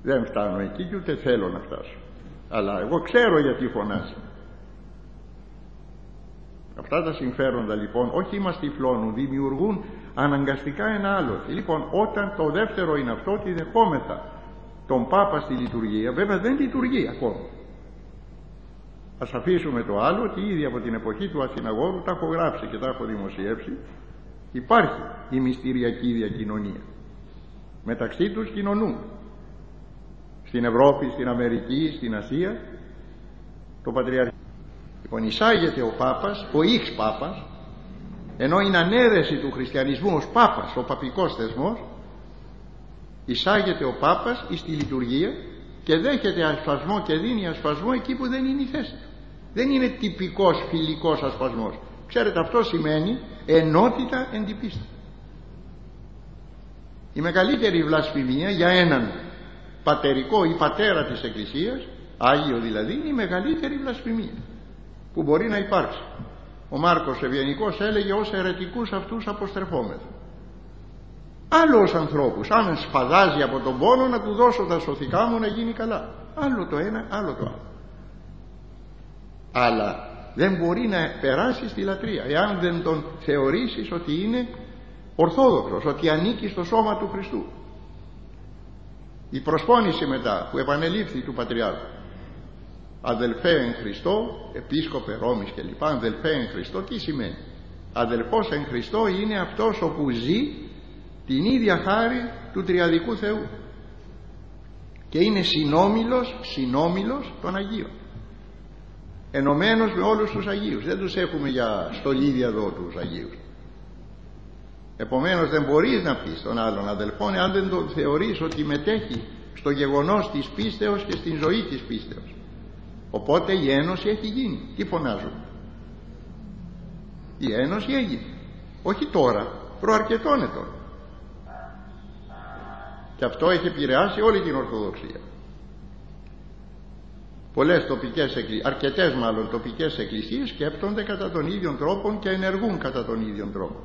Δεν φτάνω εκεί και ούτε θέλω να φτάσω, αλλά εγώ ξέρω γιατί φωνάζει. Αυτά τα συμφέροντα λοιπόν όχι μας τυφλώνουν, δημιουργούν αναγκαστικά ένα άλλο. Λοιπόν, όταν το δεύτερο είναι αυτό, ότι δεχόμεθα τον Πάπα στη λειτουργία, βέβαια δεν λειτουργεί ακόμα. Ας αφήσουμε το άλλο, ότι ήδη από την εποχή του Αθηναγόρου τα έχω γράψει και τα έχω δημοσιεύσει. Υπάρχει η μυστηριακή διακοινωνία. Μεταξύ τους κοινωνούν. Στην Ευρώπη, στην Αμερική, στην Ασία, το Πατριαρχείο. Λοιπόν, εισάγεται ο Πάπας, ο Ιχ Πάπας, ενώ είναι ανέρεση του χριστιανισμού ως Πάπας, ο παπικός θεσμός, εισάγεται ο Πάπας στη λειτουργία και δέχεται ασπασμό και δίνει ασπασμό εκεί που δεν είναι η θέση. Δεν είναι τυπικός φιλικός ασπασμός. Ξέρετε, αυτό σημαίνει ενότητα εν τη πίστη. Η μεγαλύτερη βλασφημία για έναν πατερικό ή πατέρα της Εκκλησίας, Άγιο δηλαδή, είναι η μεγαλύτερη βλασφημία που μπορεί να υπάρξει. Ο Μάρκος Ευγενικός έλεγε ως αιρετικούς αυτούς αποστρεφόμεθα. Άλλο ως ανθρώπους, αν σπαδάζει από τον πόνο, να του δώσω τα σωθικά μου να γίνει καλά. Άλλο το ένα, άλλο το άλλο. Αλλά δεν μπορεί να περάσει στη λατρεία εάν δεν τον θεωρήσεις ότι είναι ορθόδοξος, ότι ανήκει στο σώμα του Χριστού. Η προσπόνηση μετά που επανελήφθη του Πατριάρχου, αδελφέ εν Χριστώ, επίσκοπε Ρώμης κλπ, αδελφέ εν Χριστώ, τι σημαίνει? Αδελφός εν Χριστώ είναι αυτός όπου ζει την ίδια χάρη του τριαδικού Θεού και είναι συνόμιλος των Αγίων, ενωμένος με όλους τους Αγίους. Δεν τους έχουμε για στολίδια εδώ τους Αγίους. Επομένως δεν μπορείς να πεις τον άλλον αδελφόν αν δεν τον θεωρείς ότι μετέχει στο γεγονός της πίστεως και στην ζωή της πίστεως. Οπότε η ένωση έχει γίνει. Τι φωνάζουν? Η ένωση έγινε. Όχι τώρα, προαρκετών ετών. Και αυτό έχει επηρεάσει όλη την Ορθοδοξία. Πολλές αρκετές μάλλον τοπικές εκκλησίες σκέπτονται κατά τον ίδιο τρόπο και ενεργούν κατά τον ίδιο τρόπο.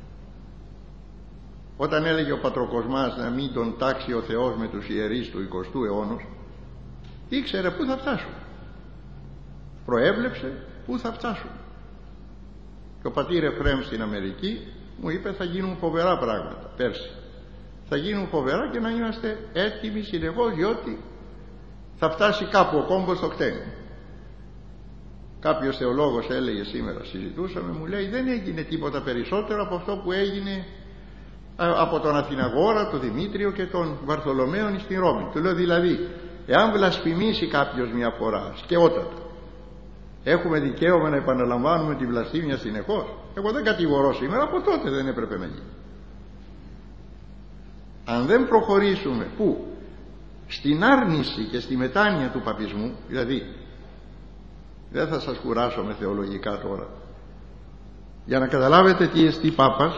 Όταν έλεγε ο Πατροκοσμάς να μην τον τάξει ο Θεός με τους ιερείς του 20ου αιώνα, ήξερε πού θα φτάσουν. Προέβλεψε πού θα φτάσουν. Και ο πατήρ Εφραίμ στην Αμερική μου είπε θα γίνουν φοβερά πράγματα πέρσι. Θα γίνουν φοβερά και να είμαστε έτοιμοι συνεχώς, διότι θα φτάσει κάπου ο κόμπος στο χτένι. Κάποιος θεολόγος έλεγε σήμερα, συζητούσαμε, μου λέει δεν έγινε τίποτα περισσότερο από αυτό που έγινε από τον Αθηναγόρα, τον Δημήτριο και τον Βαρθολομαίον στην Ρώμη. Του λέω δηλαδή, εάν βλασφημίσει κάποιος μια φορά σκαιότατα, έχουμε δικαίωμα να επαναλαμβάνουμε τη βλασφήμια συνεχώς? Εγώ δεν κατηγορώ σήμερα, από τότε δεν έπρεπε να γίνει. Αν δεν προχωρήσουμε πού? Στην άρνηση και στη μετάνοια του παπισμού, δηλαδή δεν θα σας κουράσω με θεολογικά τώρα, για να καταλάβετε τι εστί Πάπας,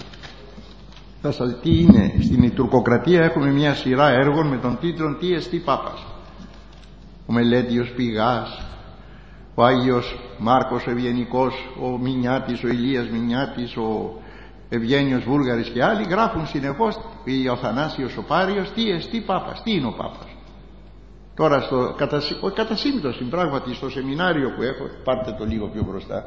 τι είναι. Στην τουρκοκρατία έχουμε μια σειρά έργων με τον τίτλο «Τι εστί Πάπας». Ο Μελέτιος Πηγάς, ο Άγιος Μάρκος Ευγενικός, ο Μινιάτης, ο Ηλίας Μινιάτης, ο Ευγένιος Βούλγαρης και άλλοι γράφουν συνεχώς, ο Αθανάσιος ο Πάριος, τι εστί Πάπας, τι είναι ο Πάπας. Τώρα κατά σύμπτωση πράγματι στο σεμινάριο που έχω, πάρτε το λίγο πιο μπροστά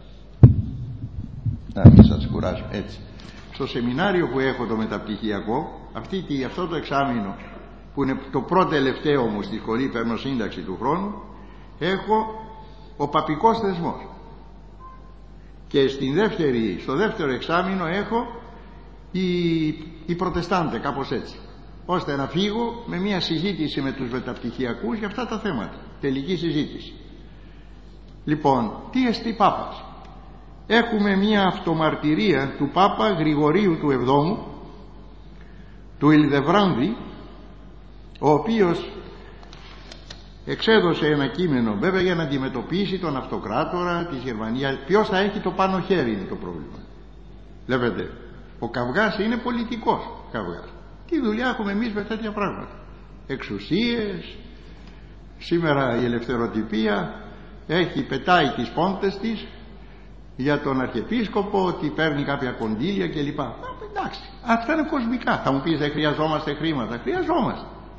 να μην σας κουράσω, έτσι. Στο σεμινάριο που έχω το μεταπτυχιακό, αυτό το εξάμηνο που είναι το πρώτο τελευταίο μου στη σχολή, παίρνω σύνταξη του χρόνου, έχω ο παπικός θεσμός και στο δεύτερο εξάμηνο έχω οι προτεστάντε, κάπως έτσι, ώστε να φύγω με μια συζήτηση με τους μεταπτυχιακούς για αυτά τα θέματα, τελική συζήτηση. Λοιπόν, τι εστί Πάπας? Έχουμε μια αυτομαρτυρία του Πάπα Γρηγορίου του 7ου, του Ιλδεβράνδη, ο οποίος εξέδωσε ένα κείμενο βέβαια για να αντιμετωπίσει τον αυτοκράτορα της Γερμανίας. Ποιος θα έχει το πάνω χέρι είναι το πρόβλημα. Βλέπετε, ο καυγάς είναι πολιτικός καυγάς. Τι δουλειά έχουμε εμείς με τέτοια πράγματα? Εξουσίες. Σήμερα η ελευθεροτυπία πετάει τις πόντες της για τον Αρχιεπίσκοπο, ότι παίρνει κάποια κονδύλια κλπ. Εντάξει, αυτά είναι κοσμικά. Θα μου πεις δεν χρειαζόμαστε χρήματα? Χρειαζόμαστε.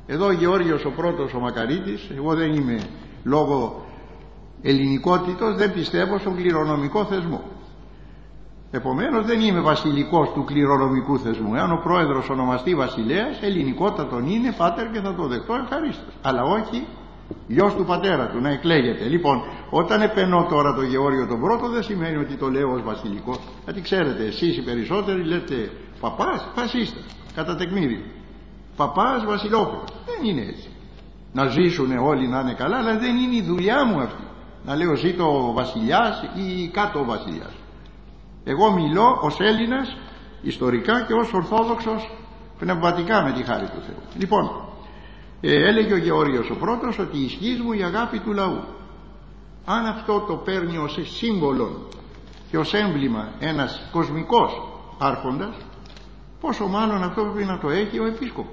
Εδώ ο Γεώργιος ο πρώτος ο Μακαρίτης, εγώ δεν είμαι λόγω ελληνικότητος, δεν πιστεύω στον κληρονομικό θεσμό. Επομένως δεν είμαι βασιλικός του κληρονομικού θεσμού. Εάν ο πρόεδρος ονομαστεί βασιλέας, ελληνικότατον είναι, πάτερ, και θα το δεχτώ ευχαρίστως. Αλλά όχι γιος του πατέρα του να εκλέγεται. Λοιπόν, όταν επενώ τώρα τον Γεώργιο τον πρώτο, δεν σημαίνει ότι το λέω ως βασιλικό. Γιατί ξέρετε, εσείς οι περισσότεροι λέτε παπάς, φασίστας, κατά τεκμήριο. Παπάς, βασιλόπουλος. Δεν είναι έτσι. Να ζήσουν όλοι να είναι καλά, αλλά δεν είναι η δουλειά μου αυτή. Να λέω ζήτω ο βασιλιάς ή κάτω ο βασιλιάς. Εγώ μιλώ ως Έλληνας ιστορικά και ως Ορθόδοξος πνευματικά, με τη χάρη του Θεού. Λοιπόν, έλεγε ο Γεώργιος ο πρώτος ότι ισχύς μου η αγάπη του λαού. Αν αυτό το παίρνει ως σύμβολο και ως έμβλημα ένας κοσμικός άρχοντας, πόσο μάλλον αυτό πρέπει να το έχει ο επίσκοπος,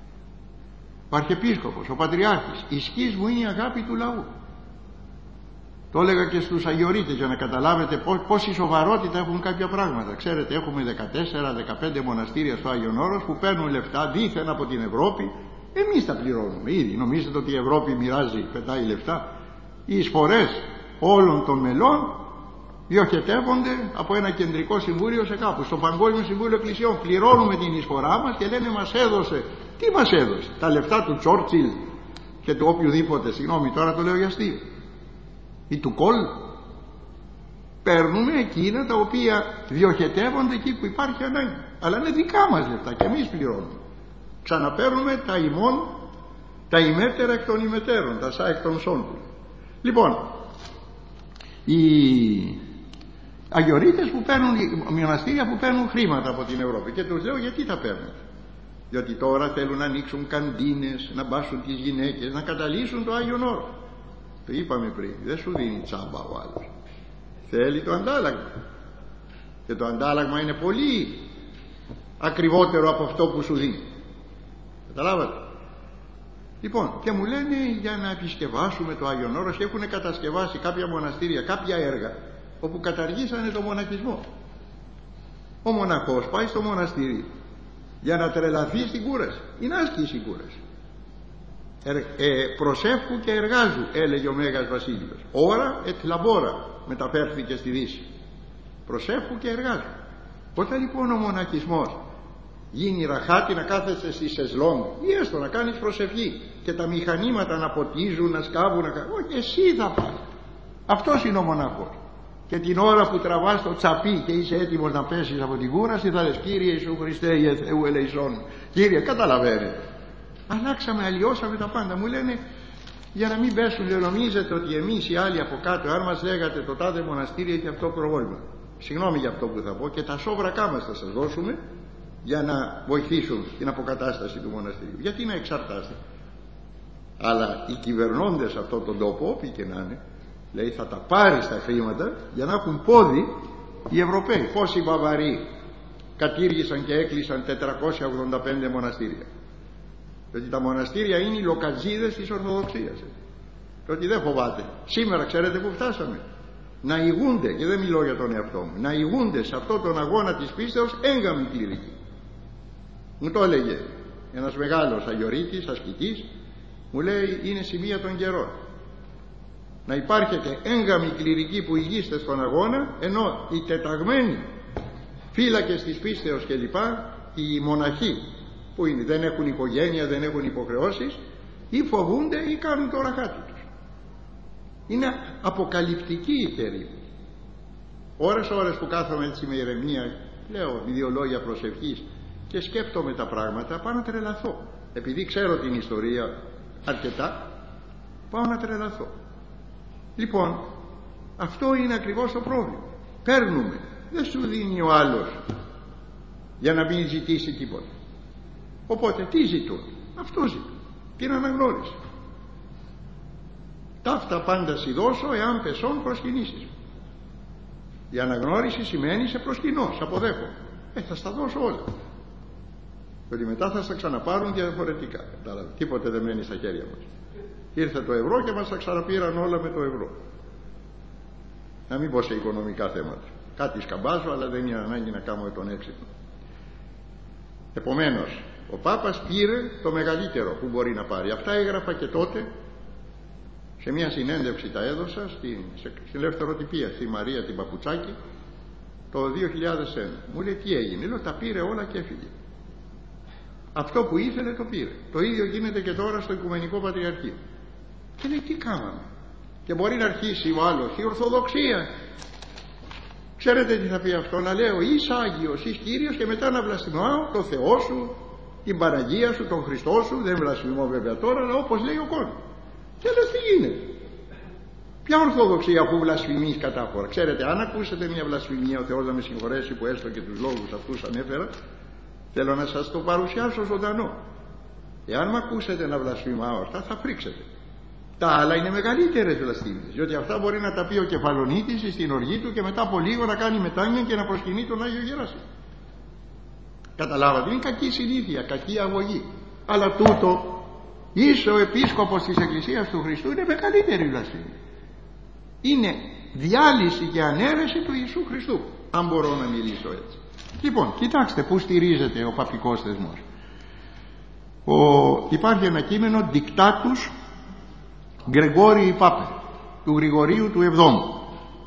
ο αρχιεπίσκοπος, ο πατριάρχης. Ισχύς μου είναι η αγάπη του λαού. Το έλεγα και στους Αγιορείτες για να καταλάβετε πόση σοβαρότητα έχουν κάποια πράγματα. Ξέρετε, έχουμε 14-15 μοναστήρια στο Άγιον Όρος που παίρνουν λεφτά δήθεν από την Ευρώπη. Εμείς τα πληρώνουμε ήδη. Νομίζετε ότι η Ευρώπη μοιράζει, πετάει λεφτά? Οι εισφορές όλων των μελών διοχετεύονται από ένα κεντρικό συμβούλιο σε κάπου. Στο Παγκόσμιο Συμβούλιο Εκκλησιών πληρώνουμε την εισφορά μας και λένε μας έδωσε. Τι μας έδωσε? Τα λεφτά του Τσόρτσιλ και του οποιοδήποτε, συγγνώμη τώρα το λέω για αστείο, ή του Κολ? Παίρνουμε εκείνα τα οποία διοχετεύονται εκεί που υπάρχει ανάγκη, αλλά είναι δικά μας λεφτά και εμείς πληρώνουμε. Ξαναπαίρνουμε τα ημών, τα ημέτερα εκ των ημετέρων, τα σα εκ των σόντων. Λοιπόν, οι Αγιορείτες που παίρνουν, μοναστήρια που παίρνουν χρήματα από την Ευρώπη, και τους λέω γιατί τα παίρνουν? Διότι τώρα θέλουν να ανοίξουν καντίνες, να μπάσουν τις γυναίκες, να καταλύσουν το Άγιον Όρο. Το είπαμε πριν, δεν σου δίνει τσάμπα ο άλλος, θέλει το αντάλλαγμα, και το αντάλλαγμα είναι πολύ ακριβότερο από αυτό που σου δίνει. Καταλάβατε? Λοιπόν, και μου λένε για να επισκευάσουμε το Άγιον Όρος, και έχουν κατασκευάσει κάποια μοναστήρια, κάποια έργα όπου καταργήσανε το μοναχισμό. Ο μοναχός πάει στο μοναστήρι για να τρελαθεί στην κούραση. Είναι άσκηση η κούραση. Προσεύχου και εργάζου, έλεγε ο Μέγας Βασίλειος. Ώρα ετ λαμπόρα μεταφέρθηκε στη Δύση. Προσεύχου και εργάζου. Όταν λοιπόν ο μοναχισμός γίνει ραχάτι, να κάθεσαι στη σεζλόγκ ή έστω να κάνεις προσευχή και τα μηχανήματα να ποτίζουν, να σκάβουν, όχι, εσύ θα πας. Αυτός είναι ο μοναχός. Και την ώρα που τραβάς το τσαπί και είσαι έτοιμος να πέσεις από την κούραση, θα λες Κύριε Ιησού Χριστέ Ιε Θεού ελεησόν. Κύριε, καταλαβαίνετε, αλλάξαμε, αλλοιώσαμε τα πάντα. Μου λένε για να μην πέσουν, δεν νομίζετε ότι εμείς οι άλλοι από κάτω, αν μας λέγατε το τάδε μοναστήρι έχει αυτό πρόβλημα, συγγνώμη για αυτό που θα πω, και τα σόβρακά μας θα σας δώσουμε για να βοηθήσουν την αποκατάσταση του μοναστηρίου. Γιατί να εξαρτάστε? Αλλά οι κυβερνώντες αυτόν τον τόπο, όποιοι και να είναι, λέει θα τα πάρεις τα χρήματα για να έχουν πόδι οι Ευρωπαίοι. Πόσοι Βαβαροί κατήργησαν και έκλεισαν 485 μοναστήρια? Γιατί τα μοναστήρια είναι οι λοκατζίδες της Ορθοδοξίας. Ότι δεν φοβάται. Σήμερα ξέρετε που φτάσαμε? Να ηγούνται, και δεν μιλώ για τον εαυτό μου, να ηγούνται σε αυτόν τον αγώνα της πίστεως έγκαμοι κληρικοί. Μου το έλεγε ένας μεγάλος Αγιορείτης, ασκητής, μου λέει είναι σημεία των καιρών να υπάρχετε έγκαμοι κληρικοί που ηγείστε στον αγώνα, ενώ οι τεταγμένοι φύλακες της πίστεως κλπ, οι μοναχοί που είναι, δεν έχουν οικογένεια, δεν έχουν υποχρεώσεις, ή φοβούνται ή κάνουν το ραχάτι τους. Είναι αποκαλυπτική η περίπτωση. Ώρες που κάθομαι έτσι με ηρεμία, λέω δύο λόγια προσευχής και σκέπτομαι τα πράγματα, πάω να τρελαθώ. Επειδή ξέρω την ιστορία αρκετά, πάω να τρελαθώ. Λοιπόν, αυτό είναι ακριβώς το πρόβλημα. Παίρνουμε, δεν σου δίνει ο άλλος για να μην ζητήσει τίποτα. Οπότε τι ζητούν? Αυτό ζητούν, την αναγνώριση. Ταύτα πάντα σοι δώσω εάν πεσόν προσκυνήσεις. Η αναγνώριση σημαίνει σε προσκυνώ, σε αποδέχω. Θα στα δώσω όλα. Γιατί μετά θα στα ξαναπάρουν διαφορετικά. Τίποτε δεν μένει στα χέρια μας. Ήρθε το ευρώ και μας τα ξαναπήραν όλα με το ευρώ. Να μην πω σε οικονομικά θέματα. Κάτι σκαμπάζω, αλλά δεν είναι ανάγκη να κάνω τον έξυπνο. Επομένως, Ο Πάπας πήρε το μεγαλύτερο που μπορεί να πάρει. Αυτά έγραφα και τότε, σε μια συνέντευξη τα έδωσα στην ελευθεροτυπία, στη Μαρία την Παπουτσάκη, το 2001. Μου λέει τι έγινε? Λέω τα πήρε όλα και έφυγε. Αυτό που ήθελε το πήρε. Το ίδιο γίνεται και τώρα στο Οικουμενικό Πατριαρχείο. Και λέει τι κάναμε? Και μπορεί να αρχίσει ο άλλος, η Ορθοδοξία. Ξέρετε τι θα πει αυτό? Να λέω είσαι Άγιος, είσαι Κύριος, και μετά να βλασφημάω το Θεό σου, την Παναγία σου, τον Χριστό σου. Δεν βλασφημώ βέβαια τώρα, αλλά όπως λέει ο κόσμος. Και λες τι γίνεται? Ποια Ορθοδοξία που βλασφημείς κατάφορα? Ξέρετε, αν ακούσετε μια βλασφημία, ο Θεός να με συγχωρέσει που έστω και τους λόγους αυτούς ανέφερα, θέλω να σας το παρουσιάσω ζωντανό. Εάν με ακούσετε να βλασφημάω αυτά, θα φρίξετε. Τα άλλα είναι μεγαλύτερες βλασφήμιες, διότι αυτά μπορεί να τα πει ο Κεφαλονίτης στην οργή του και μετά από λίγο να κάνει μετάνοια και να προσκυνεί τον Άγιο Γεράσιμο. Καταλάβατε, είναι κακή συνήθεια, κακή αγωγή. Αλλά τούτο, είσαι ο επίσκοπος της Εκκλησίας του Χριστού, είναι μεγαλύτερη βλασφήμια. Είναι διάλυση και ανέρεση του Ιησού Χριστού, αν μπορώ να μιλήσω έτσι. Λοιπόν, κοιτάξτε πού στηρίζεται ο παπικός θεσμός. Υπάρχει ένα κείμενο Dictatus Γρηγόριου Πάπε, του Γρηγορίου του 7ου,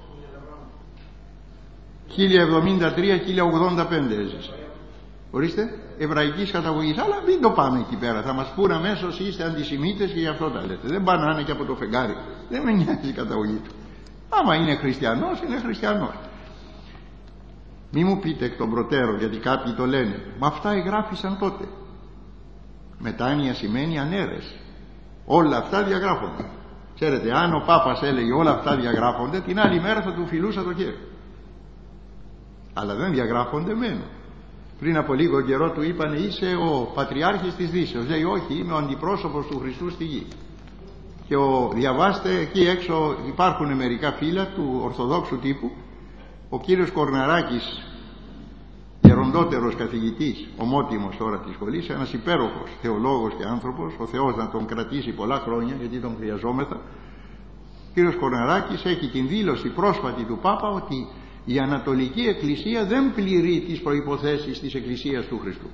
1073-1085 έζησε. Ορίστε, εβραϊκής καταγωγής. Αλλά μην το πάμε εκεί πέρα, θα μας πούνε αμέσως είστε αντισημίτες και γι' αυτό τα λέτε. Δεν πάνε να είναι και από το φεγγάρι, δεν με νοιάζει η καταγωγή του. Άμα είναι χριστιανός, είναι χριστιανός. Μη μου πείτε εκ των προτέρων, γιατί κάποιοι το λένε, μα αυτά εγγράφησαν τότε. Μετάνοια σημαίνει ανέρεση. Όλα αυτά διαγράφονται. Ξέρετε, αν ο Πάπας έλεγε όλα αυτά διαγράφονται, την άλλη μέρα θα του φιλούσα το χέρι. Αλλά δεν διαγράφονται, μένουν. Πριν από λίγο καιρό του είπανε είσαι ο Πατριάρχης της Δύσεως. Λέει όχι, είμαι ο αντιπρόσωπος του Χριστού στη γη. Και διαβάστε εκεί έξω, υπάρχουν μερικά φύλλα του Ορθοδόξου τύπου. Ο κύριος Κορναράκης, γεροντότερος καθηγητής, ομότιμος τώρα της σχολής, ένας υπέροχος θεολόγος και άνθρωπος, ο Θεός να τον κρατήσει πολλά χρόνια γιατί τον χρειαζόμεθα. Ο κύριος Κορναράκης έχει την δήλωση πρόσφατη του Πάπα ότι η Ανατολική Εκκλησία δεν πληρεί τις προϋποθέσεις της Εκκλησίας του Χριστού.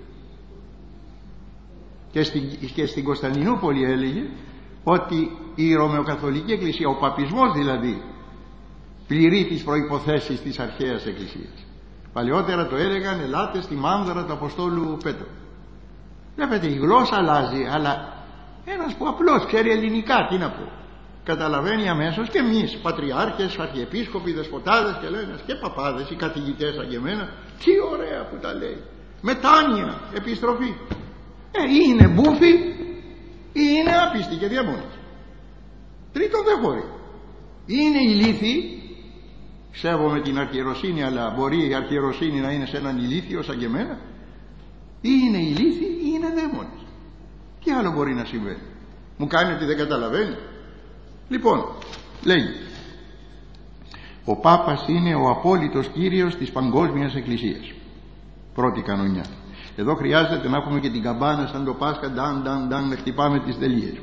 Και στην Κωνσταντινούπολη έλεγε ότι η Ρωμαιοκαθολική Εκκλησία, ο παπισμός δηλαδή, πληρεί τις προϋποθέσεις της αρχαίας Εκκλησίας. Παλαιότερα το έλεγαν ελάτε στη μάνδρα του Αποστόλου Πέτρου. Βλέπετε, η γλώσσα αλλάζει, αλλά ένας που απλώς ξέρει ελληνικά, τι να πω, καταλαβαίνει αμέσως. Και εμείς πατριάρχες, αρχιεπίσκοποι, δεσποτάδες και λένε και παπάδες, οι καθηγητές σαν και εμένα, τι ωραία που τα λέει. Μετάνοια, επιστροφή. Είναι μπούφοι ή είναι άπιστοι και διαμόνες. Τρίτον δεν χωρεί. Είναι ηλίθιοι. Σέβομαι την αρχιεροσύνη, αλλά μπορεί η αρχιεροσύνη να είναι σε έναν ηλίθιο σαν και εμένα. Ή είναι ηλίθιοι ή είναι δαίμονες. Τι άλλο μπορεί να συμβαίνει? Μου κάνει ότι δεν καταλαβαίνει. Λοιπόν, λέγει, ο Πάπας είναι ο απόλυτος Κύριος της παγκόσμιας Εκκλησίας. Πρώτη κανονιά. Εδώ χρειάζεται να έχουμε και την καμπάνα σαν το Πάσχα, νταν, να χτυπάμε τις τελείες.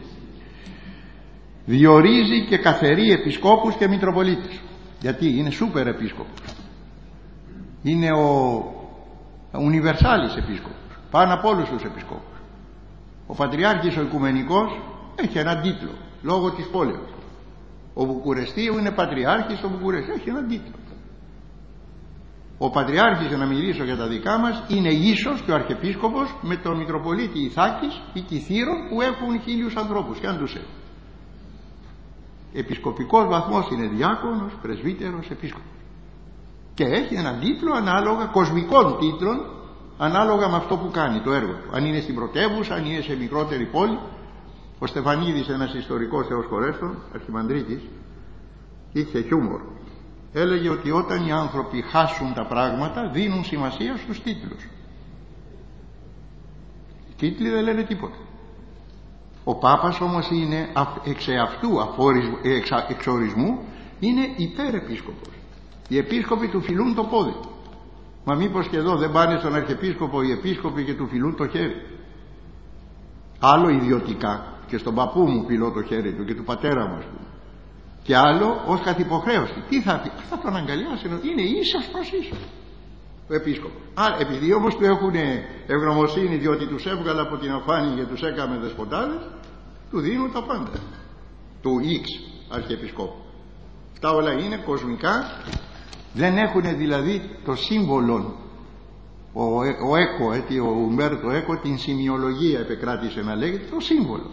Διορίζει και καθερεί επισκόπους και μητροπολίτες. Γιατί είναι σούπερ επίσκοπος. Είναι ο ουνιβερσάλης επίσκοπος, πάνω από όλους τους επισκόπους. Ο Πατριάρχης ο Οικουμενικός έχει έναν τίτλο λόγω της πόλεως. Ο Βουκουρεστίου είναι Πατριάρχης στο Βουκουρέστι, έχει έναν τίτλο. Ο Πατριάρχης, για να μιλήσω για τα δικά μας, είναι ίσος και ο Αρχιεπίσκοπος με τον Μητροπολίτη Ιθάκης ή Κιθήρων που έχουν 1000 ανθρώπους και αν τους έχουν. Επισκοπικός βαθμός είναι διάκονος, πρεσβύτερος, επίσκοπος. Και έχει έναν τίτλο ανάλογα, κοσμικών τίτλων, ανάλογα με αυτό που κάνει το έργο του. Αν είναι στην πρωτεύουσα, αν είναι σε μικρότερη πόλη. Ο Στεφανίδης, ένας ιστορικός Θεός χωρέστον, αρχιμανδρίτης, είχε χιούμορ. Έλεγε ότι όταν οι άνθρωποι χάσουν τα πράγματα δίνουν σημασία στους τίτλους. Οι τίτλοι δεν λένε τίποτα. Ο Πάπας όμως είναι εξ εαυτού εξορισμού είναι υπερεπίσκοπος. Οι επίσκοποι του φιλούν το πόδι. Μα μήπως και εδώ δεν πάνε στον Αρχιεπίσκοπο οι επίσκοποι και του φιλούν το χέρι? Άλλο ιδιωτικά, και στον παππού μου φιλώ το χέρι του και του πατέρα μας του, και άλλο ως καθ' υποχρέωση. Τι θα πει? Θα τον αγκαλιάσει, είναι ίσος προς ίσος. ο επίσκοπος. Επειδή όμως του έχουν ευγνωμοσύνη διότι τους έβγαλε από την αφάνεια και τους έκαμε δεσποτάδες, του δίνουν τα πάντα, του X αρχιεπισκόπου. Αυτά όλα είναι κοσμικά, δεν έχουν δηλαδή το σύμβολο. Ο Έκο, ο Ουμπέρτο Έκο, την σημειολογία επεκράτησε να λέγεται, το σύμβολο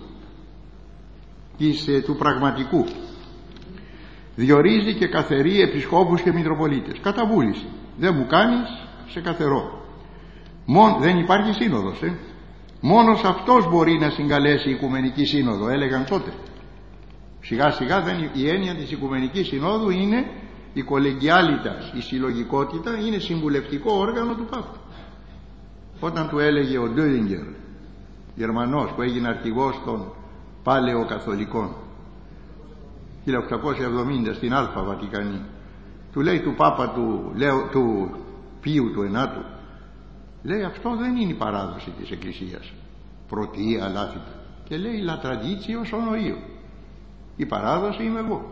του πραγματικού. Διορίζει και καθερεί επισκόπους και μητροπολίτες κατά βούληση. Δεν μου κάνεις, σε καθερώ. Δεν υπάρχει σύνοδος, μόνος αυτός μπορεί να συγκαλέσει η Οικουμενική Σύνοδο, έλεγαν τότε. Σιγά σιγά η έννοια της Οικουμενικής Συνόδου είναι η κολεγιάλιτας, η συλλογικότητα, είναι συμβουλευτικό όργανο του Πάπα. Όταν του έλεγε ο Ντόιγκερ, Γερμανός που έγινε αρχηγός των Παλαιοκαθολικών 1870 στην Αλφα Βατικανή, του λέει του Πάπα του Πίου του Ενάτου, λέει αυτό δεν είναι η παράδοση της Εκκλησίας, πρωτεία λάθητα, και λέει la traditio sono io, η παράδοση είμαι εγώ.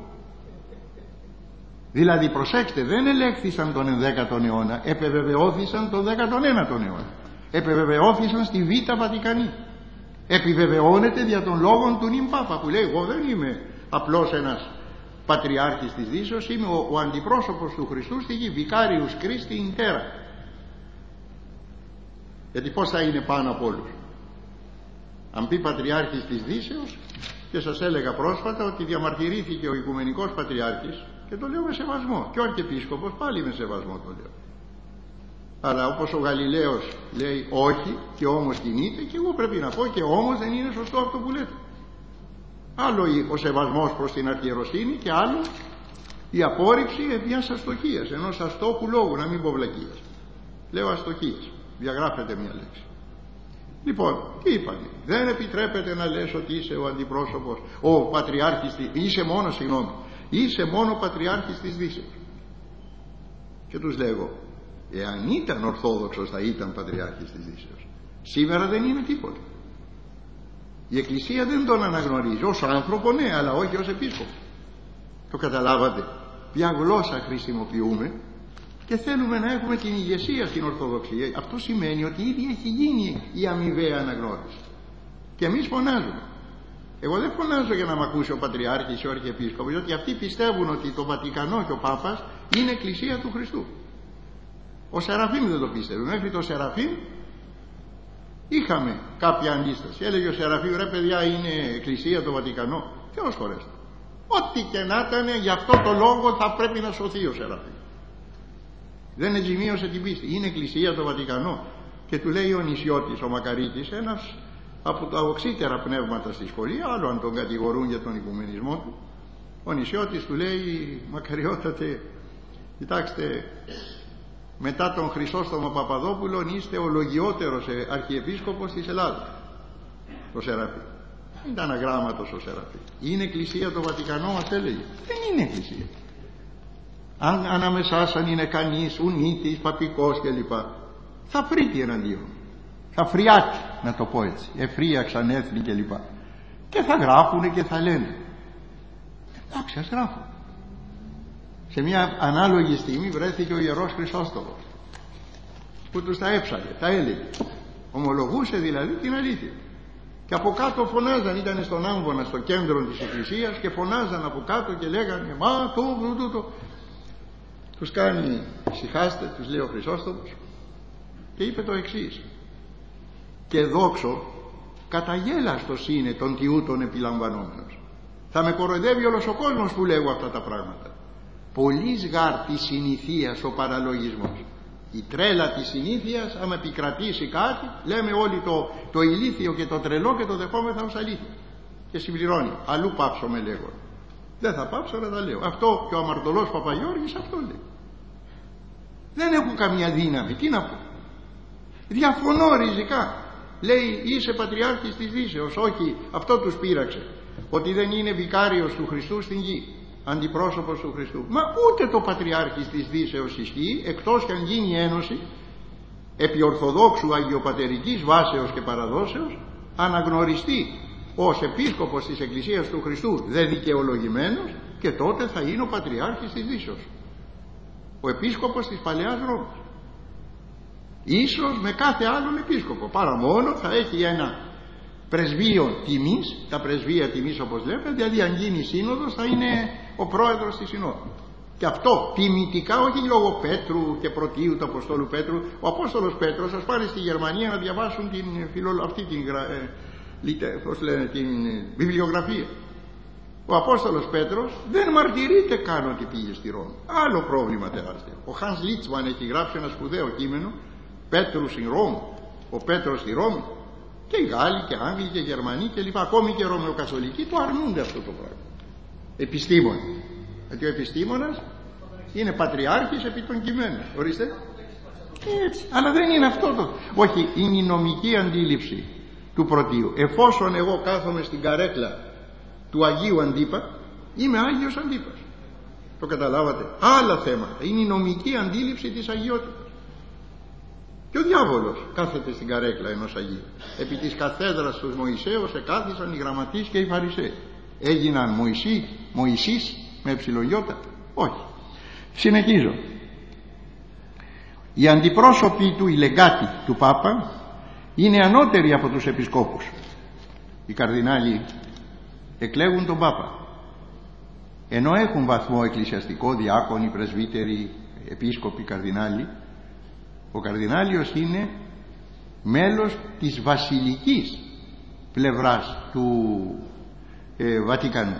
Δηλαδή προσέξτε, δεν ελέγχθησαν τον 11ο αιώνα, επεβεβαιώθησαν τον 19ο αιώνα, επεβεβαιώθησαν στη Β' Βατικανή. Επιβεβαιώνεται δια των λόγων του νυν Πάπα που λέει εγώ δεν είμαι απλώς ένας πατριάρχης της Δύσεως, είμαι ο αντιπρόσωπος του Χριστού στη γη, Vicarius Christi in terra. Γιατί πώς θα είναι πάνω από όλους? Αν πει πατριάρχης της Δύσεως, και σας έλεγα πρόσφατα ότι διαμαρτυρήθηκε ο Οικουμενικός Πατριάρχης, και το λέω με σεβασμό, και ο Αρχιεπίσκοπος πάλι με σεβασμό το λέω, αλλά όπως ο Γαλιλαίος λέει όχι και όμως κινείται, και εγώ πρέπει να πω και όμως δεν είναι σωστό αυτό που λέτε. Άλλο ο σεβασμός προς την αρχιεροσύνη και άλλο η απόρριψη μιας αστοχίας, ενός αστόχου λόγου, να μην πω βλακίας. Λέω αστοχίας, διαγράφεται μια λέξη. Λοιπόν, τι είπανε? Δεν επιτρέπεται να λες ότι είσαι ο αντιπρόσωπος, ο πατριάρχης, είσαι μόνο πατριάρχης της Δύσεως. Και τους λέγω, εάν ήταν Ορθόδοξος θα ήταν πατριάρχης της Δύσεως. Σήμερα δεν είναι τίποτα. Η Εκκλησία δεν τον αναγνωρίζει ως άνθρωπο, ναι, αλλά όχι ως επίσκοπο. Το καταλάβατε? Ποια γλώσσα χρησιμοποιούμε? Και θέλουμε να έχουμε την ηγεσία στην Ορθοδοξία. Αυτό σημαίνει ότι ήδη έχει γίνει η αμοιβαία αναγνώριση. Και εμείς φωνάζουμε. Εγώ δεν φωνάζω για να μ' ακούσει ο Πατριάρχης ή ο Αρχιεπίσκοπος, διότι αυτοί πιστεύουν ότι το Βατικανό και ο Πάπας είναι Εκκλησία του Χριστού. Ο Σεραφείμ δεν το πίστευε. Μέχρι το Σεραφείμ είχαμε κάποια αντίσταση. Έλεγε ο Σεραφείμ, ρε παιδιά, είναι Εκκλησία το Βατικανό. Θεός χωρέστε. Ό,τι και να ήταν, γι' αυτό το λόγο θα πρέπει να σωθεί ο Σεραφείμ. Δεν εζημίωσε την πίστη. Είναι Εκκλησία το Βατικανό. Και του λέει ο Νησιώτης, ο Μακαρίτης, ένας από τα οξύτερα πνεύματα στη σχολή, άλλο αν τον κατηγορούν για τον οικουμενισμό του. Ο Νησιώτης του λέει, μακαριότατε, κοιτάξτε, μετά τον Χρυσόστομο Παπαδόπουλον είστε ο λογιότερος αρχιεπίσκοπος της Ελλάδας. Το Σεραφείμ. Δεν ήταν αγράμματος ο Σεραφείμ. Είναι Εκκλησία το Βατικανό, μας έλεγε. Δεν είναι Εκκλησία. Αν ανάμεσά σαν είναι κανείς ουνίτης, παπικός κλπ, θα φρύτει εναντίον. Θα φριάξει, να το πω έτσι. Εφρίαξαν έθνη κλπ. Και θα γράφουνε και θα λένε. Εντάξει, ας γράφουν. Σε μια ανάλογη στιγμή βρέθηκε ο Ιερός Χρυσόστομος που τους τα έψαλε, τα έλεγε. Ομολογούσε δηλαδή την αλήθεια. Και από κάτω φωνάζαν, ήταν στον Άμβονα, στο κέντρο της Εκκλησίας, και φωνάζαν από κάτω και λέγανε μα το. Τους κάνει ησυχάστε, τους λέει ο Χρυσόστομος, και είπε το εξής: και δόξω καταγέλαστος είναι των τιούτων επιλαμβανόμενος. Θα με κοροϊδεύει όλος ο κόσμος που λέγω αυτά τα πράγματα. Πολύς γάρ της συνηθίας ο παραλογισμός. Η τρέλα της συνήθειας, άμα επικρατήσει κάτι, λέμε όλοι το ηλίθιο και το τρελό και το δεχόμεθα ως αλήθεια. Και συμπληρώνει, αλλού πάψω με λέγω. Δεν θα πάψω να τα λέω. Αυτό και ο αμαρτωλός Παπαγιώργης αυτό λέει. Δεν έχουν καμία δύναμη. Τι να πω? Διαφωνώ ριζικά. Λέει είσαι πατριάρχης της Δύσεως. Όχι, αυτό τους πείραξε. Ότι δεν είναι βικάριος του Χριστού στην γη, αντιπρόσωπος του Χριστού. Μα ούτε το πατριάρχης της Δύσεως ισχύει, εκτός κι αν γίνει ένωση επί ορθοδόξου αγιοπατερικής βάσεως και παραδόσεως, αναγνωριστεί ως επίσκοπος της Εκκλησίας του Χριστού δε δικαιολογημένος, και τότε θα είναι ο πατριάρχης της Δύσεως, ο επίσκοπος της Παλαιάς Ρώμης. ίσως με κάθε άλλον επίσκοπο, παρά μόνο θα έχει ένα πρεσβείο τιμής, τα πρεσβεία τιμής όπως λέμε, δηλαδή αν γίνει σύνοδος θα είναι ο πρόεδρος της συνόδου. Και αυτό τιμητικά, όχι λόγω Πέτρου και πρωτείου του Αποστόλου Πέτρου. Ο Απόστολος Πέτρος, ας πάνε στη Γερμανία να διαβάσουν την βιβλιογραφία. Ο Απόστολος Πέτρος δεν μαρτυρείται καν ότι πήγε στη Ρώμη. Άλλο πρόβλημα τεράστιο. Ο Hans Litzmann έχει γράψει ένα σπουδαίο κείμενο, Πέτρου στην Ρώμη, ο Πέτρος στη Ρώμη, και οι Γάλλοι και Άγγλοι και Γερμανοί και λοιπά, ακόμη και Ρωμαιοκαθολικοί το αρνούνται αυτό το πράγμα. Επιστήμονες. Γιατί ο επιστήμονας είναι πατριάρχης επί των κειμένων. Ορίστε. Έτσι. Αλλά δεν είναι αυτό το. Όχι, είναι η νομική αντίληψη του πρωτείου. Εφόσον εγώ κάθομαι στην καρέκλα του Αγίου Αντίπα, είμαι Άγιος Αντίπας. Το καταλάβατε? Άλλα θέματα. Είναι η νομική αντίληψη της αγιότητας. Και ο διάβολος κάθεται στην καρέκλα ενός Αγίου. Επί της καθέδρας του Μωυσέως εκάθισαν οι γραμματείς και οι Φαρισαίοι. Έγιναν Μωυσής με εψιλογιώτα? Όχι. Συνεχίζω. Οι αντιπρόσωποι του, οι λεγκάτοι του Πάπα, είναι ανώτεροι από τους επισκόπους. Οι καρδινάλοι εκλέγουν τον Πάπα, ενώ έχουν βαθμό εκκλησιαστικό, διάκονοι, πρεσβύτεροι, επίσκοποι, καρδινάλοι. Ο καρδινάλιος είναι μέλος της βασιλικής πλευράς του Βατικανού.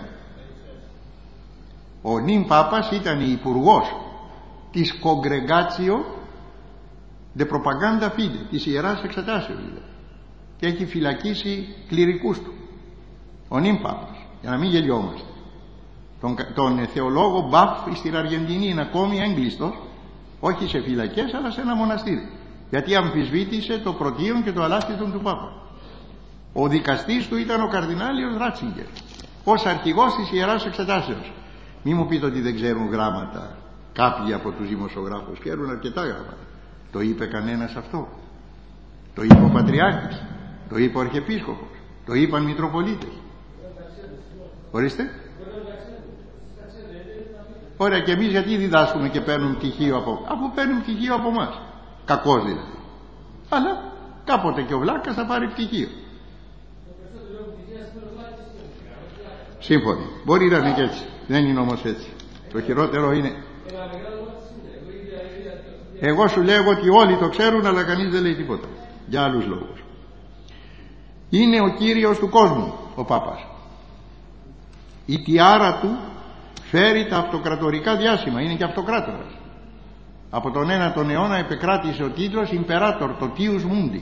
Ο νυν Πάπας ήταν υπουργός της Congregatio de Propaganda Fide, της Ιεράς Εξετάσεως δηλαδή, και έχει φυλακίσει κληρικούς του ο νυν Πάπας, για να μην γελιόμαστε. Τον θεολόγο Μπαφ στην Αργεντινή είναι ακόμη έγκλειστος, όχι σε φυλακές αλλά σε ένα μοναστήρι, γιατί αμφισβήτησε το πρωτείον και το αλάστητον του Πάπα. Ο δικαστής του ήταν ο καρδινάλιος Ράτσιγκερ, ως αρχηγός της Ιεράς Εξετάσεως. Μη μου πείτε ότι δεν ξέρουν γράμματα. Κάποιοι από τους δημοσιογράφους ξέρουν αρκετά γράμματα. Το είπε κανένας αυτό? Το είπε ο Πατριάρχης? Το είπε ο Αρχιεπίσκοπος? Το είπαν Μητροπολίτες? Ορίστε. Ωραία, και εμείς γιατί διδάσκουμε και παίρνουν πτυχίο αφού παίρνουν πτυχίο από εμάς? Κακός δηλαδή. Αλλά κάποτε και ο Βλάκας θα πάρει πτυχίο. Σύμφωνοι. Μπορεί να είναι και έτσι. Δεν είναι όμως έτσι. Το χειρότερο είναι. Εγώ σου λέω ότι όλοι το ξέρουν, αλλά κανείς δεν λέει τίποτα. Για άλλους λόγους. Είναι ο Κύριος του κόσμου ο Πάπας. Η τιάρα του φέρει τα αυτοκρατορικά διάσημα. Είναι και αυτοκράτορας. Από τον 9ο αιώνα επεκράτησε ο τίτλος Imperator, το Tius Mundi,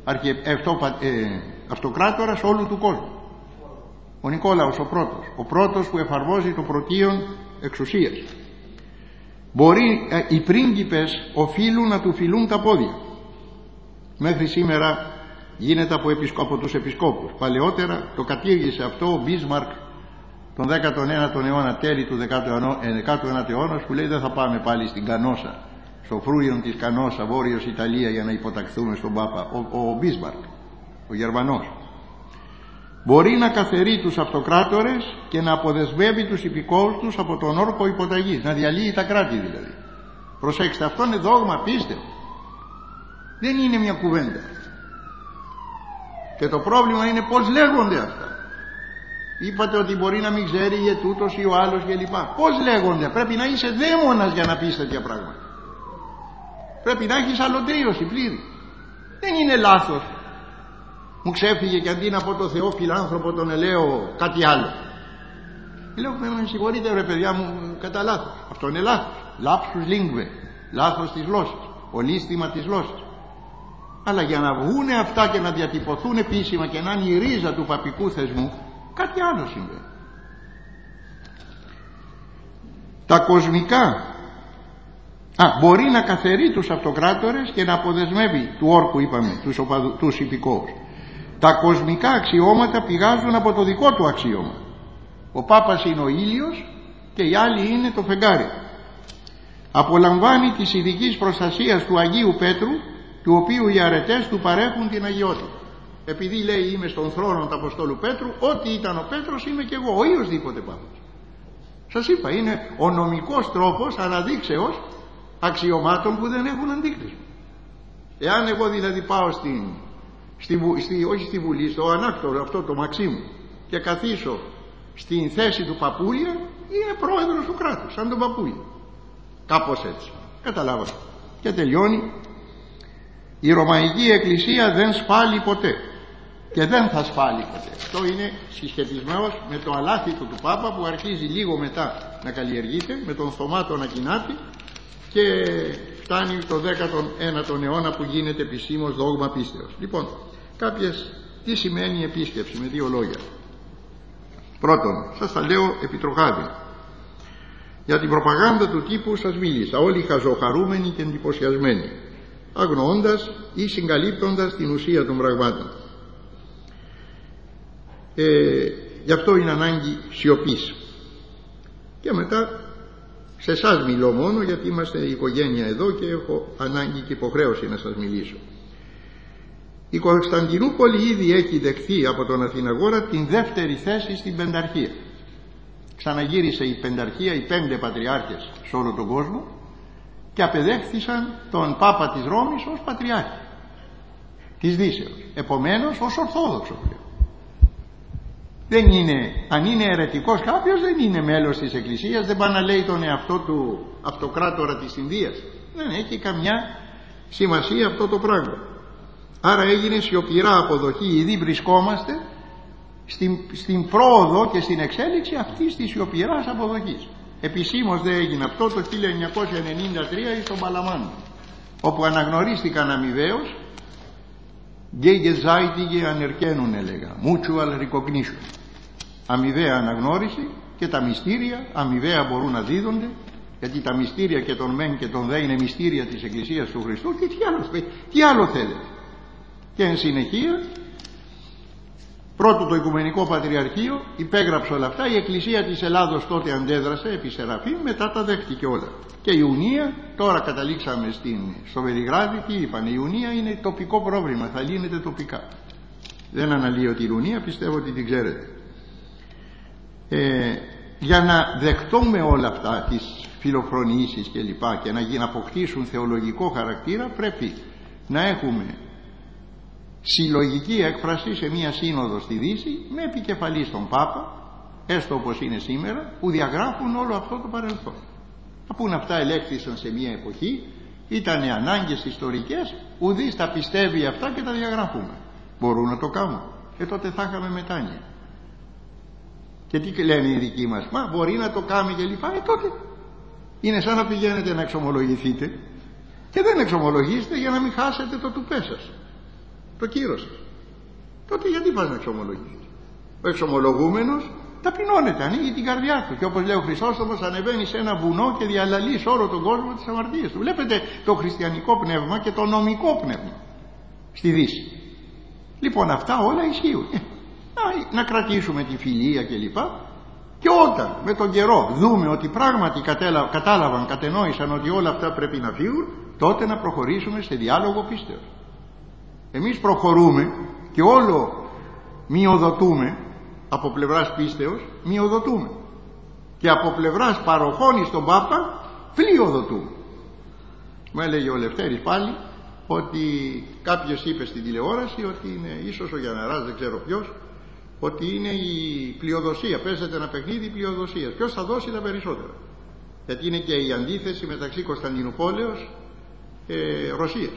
αυτοκράτορας όλου του κόσμου. Ο Νικόλαος ο πρώτος που εφαρμόζει το πρωτείον εξουσίας. Μπορεί οι πρίγκιπες οφείλουν να του φιλούν τα πόδια. Μέχρι σήμερα γίνεται από τους επισκόπους. Παλαιότερα το κατήργησε αυτό ο Μπίσμαρκ τον 19ο αιώνα, τέλη του 19ου αιώνα, που λέει δεν θα πάμε πάλι στην Κανόσα, στο φρούιον της Κανόσα, βόρειος Ιταλία, για να υποταχθούμε στον Πάπα. Ο Μπίσμαρκ, ο Γερμανός. Μπορεί να καθερεί τους αυτοκράτορες και να αποδεσμεύει τους υπηκόους τους από τον όρκο υποταγής, να διαλύει τα κράτη δηλαδή. Προσέξτε, αυτό είναι δόγμα πίστευτο. Δεν είναι μια κουβέντα. Και το πρόβλημα είναι πώς λέγονται αυτά. Είπατε ότι μπορεί να μην ξέρει για τούτος ή ο άλλος κλπ. Πώς λέγονται? Πρέπει να είσαι δαίμονας για να πεις τέτοια πράγματα. Πρέπει να έχεις αλωτρίωση πλήρη. Δεν είναι λάθος. Μου ξέφυγε και αντί να πω το Θεό φιλάνθρωπο τον ελέω κάτι άλλο. Λέω με συγχωρείτε ρε παιδιά μου, κατά λάθος. Αυτό είναι λάθος. Lapsus linguae. Λάθος της γλώσσας. Ολίσθημα της γλώσσας. Αλλά για να βγούνε αυτά και να διατυπωθούν επίσημα και να είναι η ρίζα του παπικού θεσμού, κάτι άλλο συμβαίνει. Τα κοσμικά μπορεί να καθερεί τους αυτοκράτορες και να αποδεσμεύει του όρκου, είπαμε, τους υπηκόους. Τα κοσμικά αξιώματα πηγάζουν από το δικό του αξίωμα. Ο Πάπας είναι ο ήλιος και οι άλλοι είναι το φεγγάρι. Απολαμβάνει της ειδικής προστασίας του Αγίου Πέτρου, του οποίου οι αρετές του παρέχουν την αγιότητα. Επειδή λέει είμαι στον θρόνο του Αποστόλου Πέτρου, ό,τι ήταν ο Πέτρος είμαι και εγώ, ή οσδήποτε Πάπας. Σας είπα, είναι ο νομικός τρόπος αναδείξεως αξιωμάτων που δεν έχουν αντίκρισμα. Εάν εγώ δηλαδή πάω όχι στη Βουλή, στο ανάκτορο αυτό το Μαξίμου, και καθίσω στην θέση του Παπούλια, είναι πρόεδρος του κράτους, σαν τον Παπούλια. Κάπως έτσι. Καταλάβατε. Και τελειώνει. Η Ρωμαϊκή Εκκλησία δεν σπάλει ποτέ και δεν θα σπάλει ποτέ. Αυτό είναι συσχετισμένος με το αλάθητο του Πάπα, που αρχίζει λίγο μετά να καλλιεργείται, με τον Θωμά τον Ακινάτη, και φτάνει το 19ο αιώνα που γίνεται επισήμως δόγμα πίστεως. Λοιπόν, τι σημαίνει επίσκεψη, με δύο λόγια. Πρώτον, σας τα λέω επιτροχάδι. Για την προπαγάνδα του τύπου σας μίλησα, όλοι χαζοχαρούμενοι και εντυπωσιασμένοι, αγνοώντας ή συγκαλύπτοντας την ουσία των πραγμάτων. Γι' αυτό είναι ανάγκη σιωπής. Και μετά σε εσάς μιλώ μόνο, γιατί είμαστε η οικογένεια εδώ και έχω ανάγκη και υποχρέωση να σας μιλήσω. Η Κωνσταντινούπολη ήδη έχει δεχθεί από τον Αθηναγόρα την δεύτερη θέση στην Πενταρχία. Ξαναγύρισε η Πενταρχία, οι 5 πατριάρχες σε όλο τον κόσμο, και απεδέχθησαν τον Πάπα της Ρώμης ως πατριάρχη της Δύσεως, επομένως ως Ορθόδοξο πλέον. Δεν είναι, αν είναι αιρετικός κάποιος, δεν είναι μέλος της Εκκλησίας, δεν πάει να λέει τον εαυτό του αυτοκράτορα της Ινδίας. Δεν έχει καμιά σημασία αυτό το πράγμα. Άρα έγινε σιωπηρά αποδοχή. Ήδη βρισκόμαστε στην πρόοδο και στην εξέλιξη αυτής της σιωπηράς αποδοχής. Επισήμως δεν έγινε αυτό το 1993 στον Παλαμάν, όπου αναγνωρίστηκαν αμοιβαίως, gegenseitige anerkennung έλεγα, mutual recognition, αμοιβαία αναγνώριση, και τα μυστήρια αμοιβαία μπορούν να δίδονται, γιατί τα μυστήρια και τον μεν και τον δε είναι μυστήρια της Εκκλησίας του Χριστού, και τι άλλο θέλετε. Και εν συνεχεία, πρώτο το Οικουμενικό Πατριαρχείο υπέγραψε όλα αυτά, η Εκκλησία της Ελλάδος τότε αντέδρασε επί Σεραφείμ, μετά τα δέχτηκε όλα. Και η Ιουνία, τώρα καταλήξαμε στο Βελιγράδι, τι είπανε, η Ιουνία είναι τοπικό πρόβλημα, θα λύνεται τοπικά. Δεν αναλύω την Ιουνία, πιστεύω ότι την ξέρετε. Για να δεχτούμε όλα αυτά, τις φιλοφρονήσεις και λοιπά, και να αποκτήσουν θεολογικό χαρακτήρα, πρέπει να έχουμε συλλογική έκφραση σε μία σύνοδο στη Δύση, με επικεφαλή στον Πάπα, έστω όπως είναι σήμερα, που διαγράφουν όλο αυτό το παρελθόν. Θα πούν αυτά ελέγχθησαν σε μία εποχή, ήταν ανάγκες ιστορικές, ουδής τα πιστεύει αυτά και τα διαγράφουμε. Μπορούν να το κάνουν. Τότε θα είχαμε μετάνοια. Και τι λένε οι δικοί μας, μα μπορεί να το κάνει και λοιπά. Τότε είναι σαν να πηγαίνετε να εξομολογηθείτε και δεν εξομολογήσετε για να μην χάσετε το τουπέ σας, το κύρος σας. Τότε γιατί πας να εξομολογήσεις? Ο εξομολογούμενος ταπεινώνεται, ανοίγει την καρδιά του, και όπως λέει ο Χρυσόστομος, ανεβαίνει σε ένα βουνό και διαλαλεί σε όλο τον κόσμο τις αμαρτίες του. Βλέπετε το χριστιανικό πνεύμα και το νομικό πνεύμα στη Δύση. Λοιπόν, αυτά όλα ισχύουν. Να κρατήσουμε τη φιλία κλπ. Και όταν με τον καιρό δούμε ότι πράγματι κατάλαβαν, κατενόησαν ότι όλα αυτά πρέπει να φύγουν, τότε να προχωρήσουμε σε διάλογο πίστεως. Εμείς προχωρούμε και όλο μειοδοτούμε από πλευράς πίστεως, μειοδοτούμε, και από πλευράς παροχών στον Πάπα πλειοδοτούμε. Μου έλεγε ο Λευτέρης πάλι ότι κάποιος είπε στην τηλεόραση ότι είναι ίσως ο Γιανναράς, δεν ξέρω ποιος, ότι είναι η πλειοδοσία, παίζεται ένα παιχνίδι πλειοδοσίας. Ποιος θα δώσει τα περισσότερα? Γιατί είναι και η αντίθεση μεταξύ Κωνσταντινουπόλεως και Ρωσίας.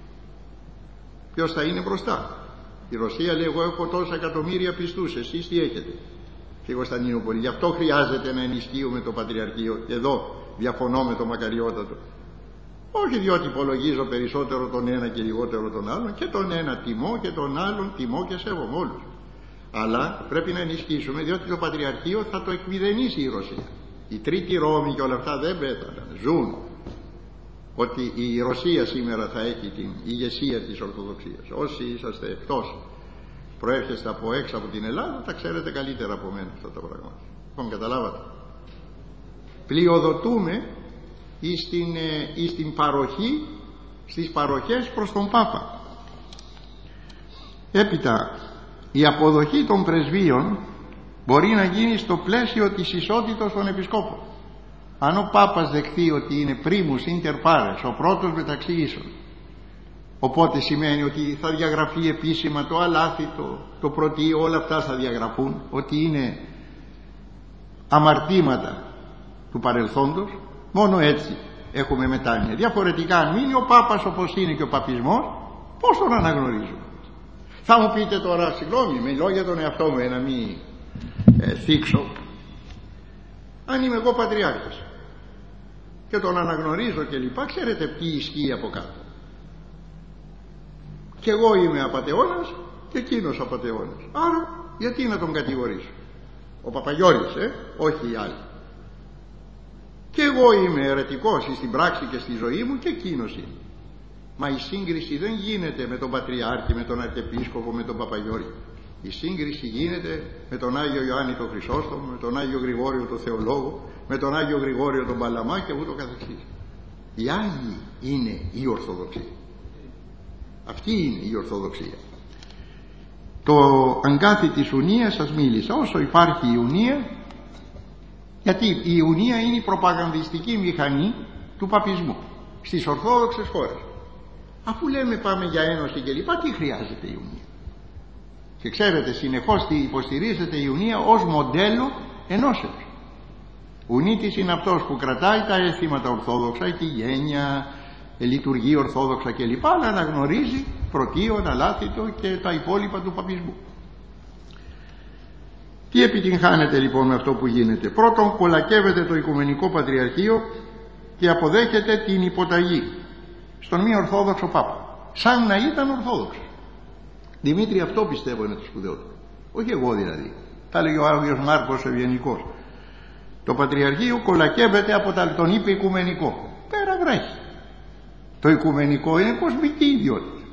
Ποιος θα είναι μπροστά? Η Ρωσία λέει, εγώ έχω τόσα εκατομμύρια πιστούς, εσείς τι έχετε? Και η Κωνσταντινούπολη. Γι' αυτό χρειάζεται να ενισχύουμε το Πατριαρχείο. Και εδώ διαφωνώ με το Μακαριότατο. Όχι διότι υπολογίζω περισσότερο τον ένα και λιγότερο τον άλλον, και τον ένα τιμώ και τον άλλον τιμώ και σέβομαι όλους. Αλλά πρέπει να ενισχύσουμε, διότι το Πατριαρχείο θα το εκμηδενήσει η Ρωσία. Η Τρίτη Ρώμη και όλα αυτά δεν πέθαναν, ζουν. Ότι η Ρωσία σήμερα θα έχει την ηγεσία της Ορθοδοξίας. Όσοι είσαστε εκτός, προέρχεστε από έξω από την Ελλάδα, τα ξέρετε καλύτερα από μένα αυτά τα πράγματα. Λοιπόν, καταλάβατε. Πλειοδοτούμε εις την παροχή, στις παροχές προς τον Πάπα. Έπειτα, η αποδοχή των πρεσβείων μπορεί να γίνει στο πλαίσιο της ισότητας των επισκόπων. Αν ο Πάπας δεχθεί ότι είναι primus inter pares, ο πρώτος μεταξύ ίσων, Οπότε σημαίνει ότι θα διαγραφεί επίσημα το αλάθη, το πρωτείο, όλα αυτά θα διαγραφούν, ότι είναι αμαρτήματα του παρελθόντος. Μόνο έτσι έχουμε μετάνοια. Διαφορετικά, αν μείνει ο Πάπας όπως είναι και ο παπισμός, πώς τον αναγνωρίζουμε? Θα μου πείτε τώρα, συγγνώμη, μιλώ για τον εαυτό μου, να μην θίξω. Αν είμαι εγώ πατριάρχης και τον αναγνωρίζω και λοιπά, ξέρετε τι ισχύει από κάτω. Και εγώ είμαι απατεώνας και εκείνος απατεώνας. Άρα γιατί να τον κατηγορήσω? Ο Παπαγιώρης, όχι οι άλλοι. Και εγώ είμαι αιρετικός στην πράξη και στη ζωή μου και εκείνος είναι. Μα η σύγκριση δεν γίνεται με τον Πατριάρχη, με τον Αρχιεπίσκοπο, με τον Παπαγιώρη. Η σύγκριση γίνεται με τον Άγιο Ιωάννη τον Χρυσόστομο, με τον Άγιο Γρηγόριο τον Θεολόγο, με τον Άγιο Γρηγόριο τον Παλαμά και ούτω καθεξής. Οι Άγιοι είναι η Ορθοδοξία. Αυτή είναι η Ορθοδοξία. Το αγκάθι της ουνίας σας μίλησα. Όσο υπάρχει η ουνία, γιατί η ουνία είναι η προπαγανδιστική μηχανή του παπισμού στις ορθόδοξες χώρες. Αφού λέμε πάμε για ένωση και λοιπά, τι χρειάζεται η ουνία? Και ξέρετε, συνεχώς τη υποστηρίζεται η ουνία ως μοντέλο ενώσεως. Ουνίτης είναι αυτός που κρατάει τα έθιμα τα ορθόδοξα, η γένεια, λειτουργεί ορθόδοξα κλπ, αλλά αναγνωρίζει πρωτείον, αλάθητο και τα υπόλοιπα του παπισμού. Τι επιτυγχάνεται λοιπόν με αυτό που γίνεται? Πρώτον, κολακεύεται το Οικουμενικό Πατριαρχείο και αποδέχεται την υποταγή στον μη ορθόδοξο Πάπα, σαν να ήταν ορθόδοξο. Δημήτρη, αυτό πιστεύω είναι το σπουδαιότερο. Όχι εγώ δηλαδή. Τα λέγει ο Άγιος Μάρκος ο Ευγενικός. Το Πατριαρχείο κολακεύεται από τον είπε Οικουμενικό. Πέρα βρέχει. Το Οικουμενικό είναι κοσμική ιδιότητα.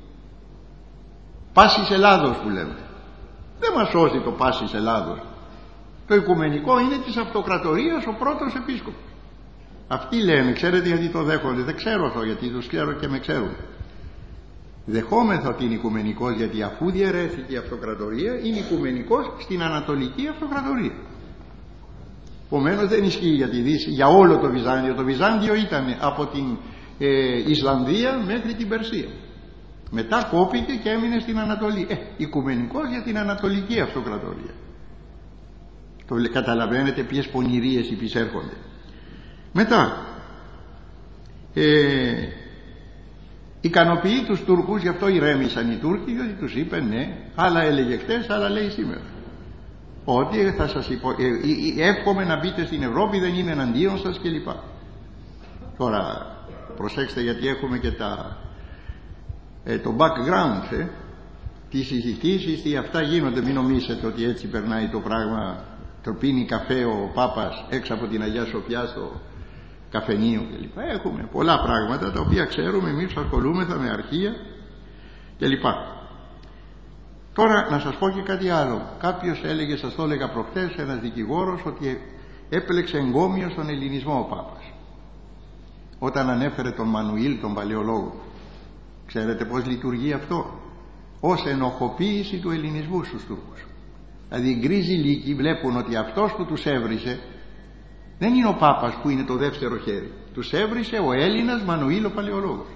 Πάσης Ελλάδος που λέμε. Δεν μας σώζει το Πάσης Ελλάδος. Το Οικουμενικό είναι της Αυτοκρατορίας ο πρώτος επίσκοπος. Αυτοί λένε, ξέρετε γιατί το δέχονται? Δεν ξέρω αυτό, γιατί τους ξέρω και με ξέρουν. Δεχόμεθα ότι είναι Οικουμενικός, γιατί αφού διαιρέθηκε η Αυτοκρατορία, είναι Οικουμενικός στην Ανατολική Αυτοκρατορία. Επομένως δεν ισχύει για τη Δύση, για όλο το Βυζάντιο. Το Βυζάντιο ήταν από την Ισλανδία μέχρι την Περσία. Μετά κόπηκε και έμεινε στην Ανατολή. Οικουμενικός για την Ανατολική Αυτοκρατορία. Το καταλαβαίνετε ποιες πονηρίες υπησέρχονται. Μετά ικανοποιεί τους Τούρκους, γι' αυτό ηρέμησαν οι Τούρκοι, διότι τους είπε ναι, άλλα έλεγε χτες, άλλα λέει σήμερα, ότι θα σας εύχομαι να μπείτε στην Ευρώπη, δεν είναι εναντίον σας κλπ. Τώρα προσέξτε, γιατί έχουμε και το background, τις συζητήσεις, τι αυτά γίνονται. Μην νομίζετε ότι έτσι περνάει το πράγμα. Το πίνει καφέ ο Πάπας έξω από την Αγία Σοφιά στο καφενείο κλπ. Έχουμε πολλά πράγματα τα οποία ξέρουμε εμείς που ασχολούμεθα με αρχεία κλπ. Τώρα να σας πω και κάτι άλλο. Κάποιος έλεγε, σας το έλεγα προχτές, ένας δικηγόρος, ότι έπλεξε εγκόμιο στον ελληνισμό ο Πάπας όταν ανέφερε τον Μανουήλ τον παλαιολόγο. Ξέρετε πως λειτουργεί αυτό? Ως ενοχοποίηση του ελληνισμού στους Τούρκους. Δηλαδή οι γκρίζοι λύκοι βλέπουν ότι αυτός που τους έβρισε δεν είναι ο Πάπας που είναι το δεύτερο χέρι. Τους έβρισε ο Έλληνας Μανουήλ ο παλαιολόγος.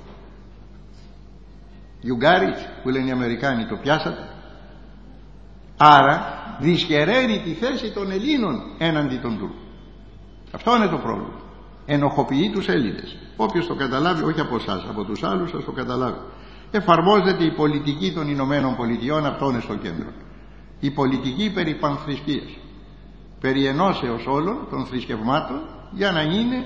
You got it, που λένε οι Αμερικάνοι, το πιάσατε? Άρα δυσχεραίνει τη θέση των Ελλήνων έναντι των Τούρκων. Αυτό είναι το πρόβλημα. Ενοχοποιεί τους Έλληνες. Όποιος το καταλάβει, όχι από εσάς, από τους άλλους σας το καταλάβει. Εφαρμόζεται η πολιτική των Ηνωμένων Πολιτειών, αυτό είναι στο κέντρο. Η πολιτική περί πανθρησκείας, περί ενώσεως όλων των θρησκευμάτων, για να είναι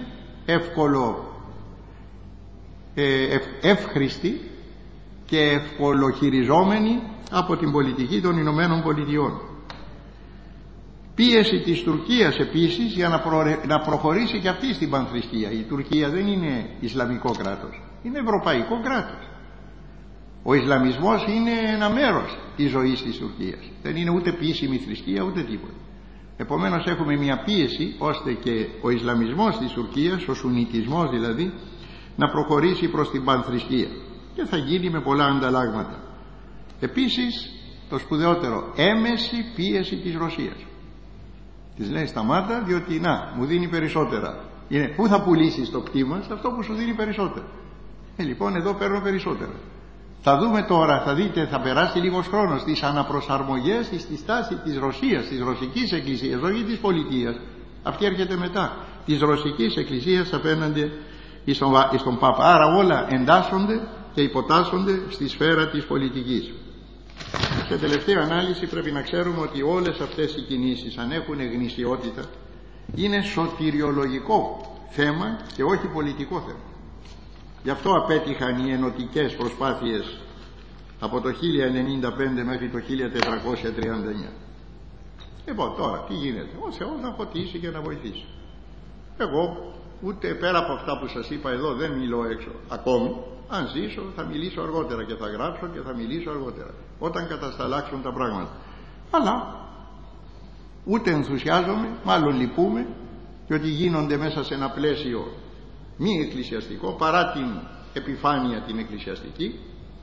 εύχρηστη και ευκολοχειριζόμενη από την πολιτική των Ηνωμένων Πολιτειών. Πίεση της Τουρκίας επίσης για να προχωρήσει και αυτή στην πανθρησκεία. Η Τουρκία δεν είναι Ισλαμικό κράτος, είναι ευρωπαϊκό κράτος. Ο Ισλαμισμός είναι ένα μέρος της ζωής της Τουρκίας. Δεν είναι ούτε επίσημη θρησκεία ούτε τίποτα. Επομένως έχουμε μια πίεση ώστε και ο Ισλαμισμός της Τουρκίας, ο Σουνιτισμός δηλαδή, να προχωρήσει προς την πανθρησκεία. Και θα γίνει με πολλά ανταλλάγματα. Επίσης το σπουδαιότερο, έμεση πίεση της Ρωσίας. Της λέει σταμάτα, διότι να, μου δίνει περισσότερα. Είναι, πού θα πουλήσεις το κτήμα? Σε αυτό που σου δίνει περισσότερα. Λοιπόν εδώ παίρνω περισσότερα. Θα δούμε τώρα, θα δείτε, θα περάσει λίγος χρόνος στις αναπροσαρμογές στη στάση της Ρωσίας, της Ρωσικής Εκκλησίας, όχι της πολιτείας. Αυτή έρχεται μετά, της Ρωσικής Εκκλησίας απέναντι στον Πάπα. Άρα όλα εντάσσονται και υποτάσσονται στη σφαίρα της πολιτικής. Σε τελευταία ανάλυση πρέπει να ξέρουμε ότι όλες αυτές οι κινήσεις, αν έχουν γνησιότητα, είναι σωτηριολογικό θέμα και όχι πολιτικό θέμα. Γι' αυτό απέτυχαν οι ενωτικές προσπάθειες από το 1095 μέχρι το 1439. Λοιπόν, τώρα τι γίνεται? Ο Θεός να φωτίσει και να βοηθήσει. Εγώ ούτε πέρα από αυτά που σας είπα εδώ δεν μιλώ έξω ακόμη. Αν ζήσω θα μιλήσω αργότερα και θα γράψω και θα μιλήσω αργότερα, όταν κατασταλάξουν τα πράγματα. Αλλά ούτε ενθουσιάζομαι, μάλλον λυπούμε, και ότι γίνονται μέσα σε ένα πλαίσιο μη εκκλησιαστικό, παρά την επιφάνεια την εκκλησιαστική.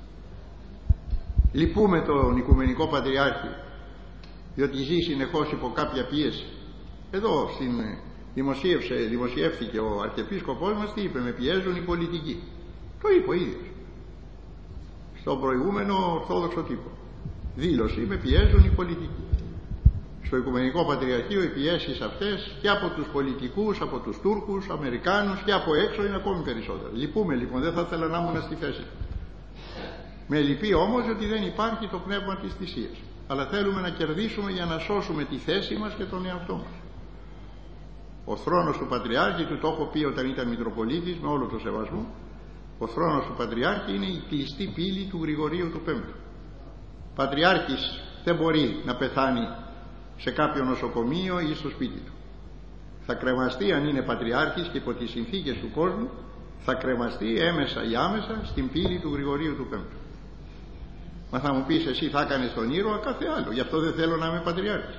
Λυπούμε τον Οικουμενικό Πατριάρχη, διότι ζει συνεχώς υπό κάποια πίεση. Εδώ δημοσιεύθηκε ο Αρχιεπίσκοπος μας, τι είπε? Με πιέζουν οι πολιτικοί. Το είπε ο ίδιος στον προηγούμενο Ορθόδοξο τύπο. Δήλωση: με πιέζουν οι πολιτικοί. Στο Οικουμενικό Πατριαρχείο οι πιέσεις αυτές και από τους πολιτικούς, από τους Τούρκους, Αμερικάνους και από έξω είναι ακόμη περισσότερο. Λυπούμε λοιπόν, δεν θα ήθελα να ήμουν στη θέση. Με λυπεί όμως ότι δεν υπάρχει το πνεύμα της θυσίας. Αλλά θέλουμε να κερδίσουμε για να σώσουμε τη θέση μας και τον εαυτό μας. Ο θρόνος του Πατριάρχη, του το έχω πει όταν ήταν Μητροπολίτης, με όλο το σεβασμό, ο θρόνος του Πατριάρχη είναι η κλειστή πύλη του Γρηγορίου του Πέμπτου. Πατριάρχης δεν μπορεί να πεθάνει σε κάποιο νοσοκομείο ή στο σπίτι του. Θα κρεμαστεί, αν είναι πατριάρχης και υπό τις συνθήκες του κόσμου, θα κρεμαστεί έμεσα ή άμεσα στην πύλη του Γρηγορίου του Πέμπτου. Μα θα μου πεις, εσύ θα έκανες τον ήρωα? Κάθε άλλο. Γι' αυτό δεν θέλω να είμαι πατριάρχης.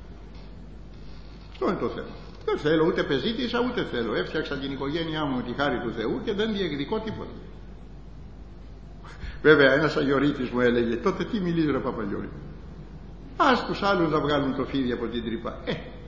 Αυτό είναι το θέμα. Δεν θέλω, ούτε πεζίτησα, ούτε θέλω. Έφτιαξα την οικογένειά μου με τη χάρη του Θεού και δεν διεκδικώ τίποτα. Βέβαια ένας αγιορείτης μου έλεγε: τότε τι μιλείς ρε Παπαγιώρη? Ας τους άλλους να βγάλουν το φίδι από την τρύπα.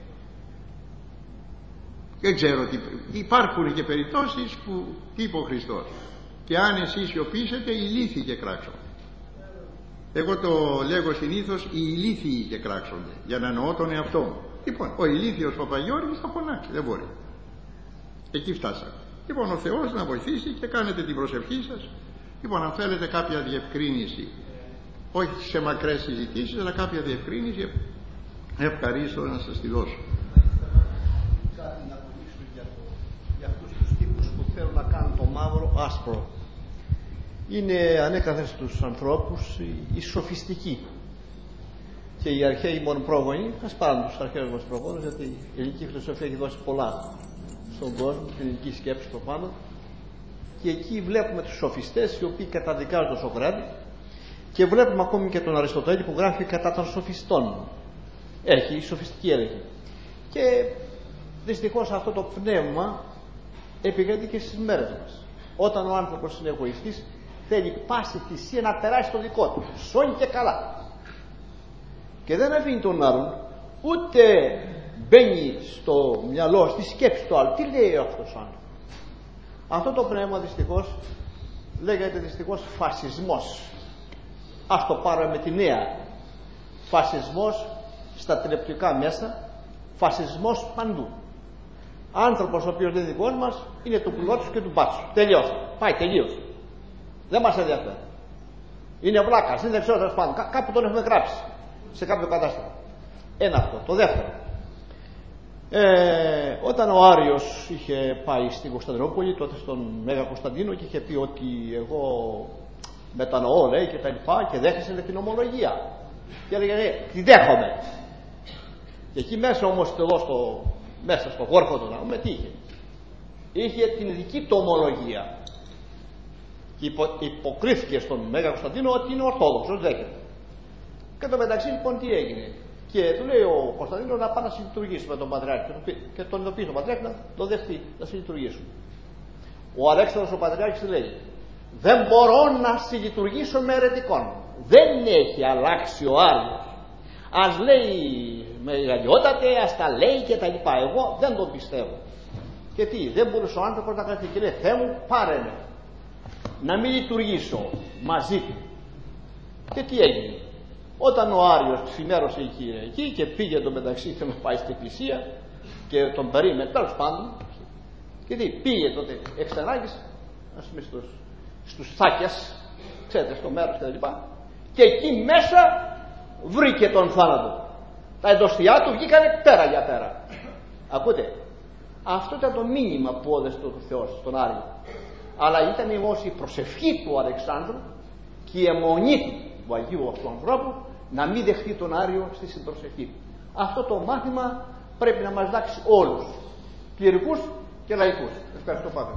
Δεν ξέρω τι. Υπάρχουν και περιπτώσεις που είπε ο Χριστός: και αν εσείς σιωπήσετε, ηλίθιοι και κράξονται. Εγώ το λέγω συνήθως: οι ηλίθιοι και κράξονται, για να εννοώ τον εαυτό μου. Λοιπόν, ο ηλίθιος Παπαγιώρης θα φωνάξει, δεν μπορεί. Εκεί φτάσαμε. Λοιπόν, ο Θεός να βοηθήσει και κάνετε την προσευχή σας. Λοιπόν, αν θέλετε κάποια διευκρίνηση, όχι σε μακρές συζητήσεις, αλλά κάποια διευκρίνηση, ευχαρίστω να σας τη δώσω. Κάτι να τονίσω για αυτούς τους τύπους που θέλουν να κάνουν το μαύρο άσπρο. Είναι ανέκαθεν στους ανθρώπους οι σοφιστικοί. Και οι αρχαίοι μόνο πρόγονοι, ας πάρουν τους αρχαίους μας προγόνους, γιατί η ελληνική φιλοσοφία έχει δώσει πολλά στον κόσμο, την ελληνική σκέψη προφάνω. Και εκεί βλέπουμε τους σοφιστές οι οποίοι καταδικάζουν τον Σοκράτη, και βλέπουμε ακόμη και τον Αριστοτέλη που γράφει κατά των σοφιστών. Έχει η σοφιστική έλεγχη. Και δυστυχώς αυτό το πνεύμα επικρατεί και στις μέρες μας. Όταν ο άνθρωπος είναι εγωιστής, θέλει πάση θυσία να περάσει το δικό του. Σώνει και καλά. Και δεν αφήνει τον άλλον, ούτε μπαίνει στο μυαλό, στη σκέψη του άλλου. Τι λέει αυτός ο άνθρωπος? Αυτό το πνεύμα δυστυχώς λέγεται δυστυχώς φασισμός. Ας το πάρουμε με τη νέα. Φασισμός στα τηλεοπτικά μέσα, φασισμός παντού. Άνθρωπος ο οποίος δεν είναι δικός μας είναι του κουλότσου και του μπάτσου. Τελειώσε. Πάει, τελείωσε. Δεν μας ενδιαφέρει. Είναι βλάκας, δεν ξέρω τέλος πάντων. Κάπου τον έχουμε γράψει σε κάποιο κατάστημα. Ένα αυτό. Το δεύτερο. Όταν ο Άριος είχε πάει στην Κωνσταντινούπολη, τότε στον Μέγα Κωνσταντίνο, και είχε πει ότι εγώ μετανοώ, λέει, και τα λοιπά, και δέχεσαι την ομολογία. Και έλεγε: τη δέχομαι. Και εκεί μέσα όμως, εδώ μέσα στο γόρφο του ναού, τι είχε? Είχε την δική του ομολογία. Και υποκρίθηκε στον Μέγα Κωνσταντίνο ότι είναι Ορθόδοξος, δέχεται. Και το μεταξύ λοιπόν τι έγινε? Και του λέει ο Κωνσταντίνος να πάει να συλλειτουργήσει με τον Πατριάρχη, και τον ειδοποιεί τον Πατριάρχη να το δεχτεί, να συλλειτουργήσουν. Ο Αλέξανδρος ο Πατριάρχης λέει: δεν μπορώ να συλλειτουργήσω με αιρετικών. Δεν έχει αλλάξει ο Άριος. Ας λέει μεγαλειότατε, ας τα λέει και τα λοιπά. Εγώ δεν τον πιστεύω. Και τι, δεν μπορούσε ο άνθρωπος να κάνει? Και λέει: Θεέ μου, πάρε με. να μην λειτουργήσω μαζί του. Και τι έγινε? Όταν ο Άριος ξημέρωσε η Κυριακή και πήγε εντωμεταξύ να πάει στην εκκλησία και τον περίμενε, τέλος πάντων, και τι, πήγε τότε εξ ανάγκης, ας πούμε στους Θάκιας, ξέρετε, στο μέρος κτλ. Και εκεί μέσα βρήκε τον θάνατο. Τα εντοστιά του βγήκανε πέρα για πέρα. Ακούτε, αυτό ήταν το μήνυμα που έδωσε ο Θεός στον Άριο. Αλλά ήταν όμως η προσευχή του Αλεξάνδρου και η αιμονή του Αγίου αυτού ανθρώπου να μην δεχτεί τον Άριο στη συμπροσευχή του. Αυτό το μάθημα πρέπει να μας δάξει όλους, κληρικούς και λαϊκούς. Ευχαριστώ πάρα.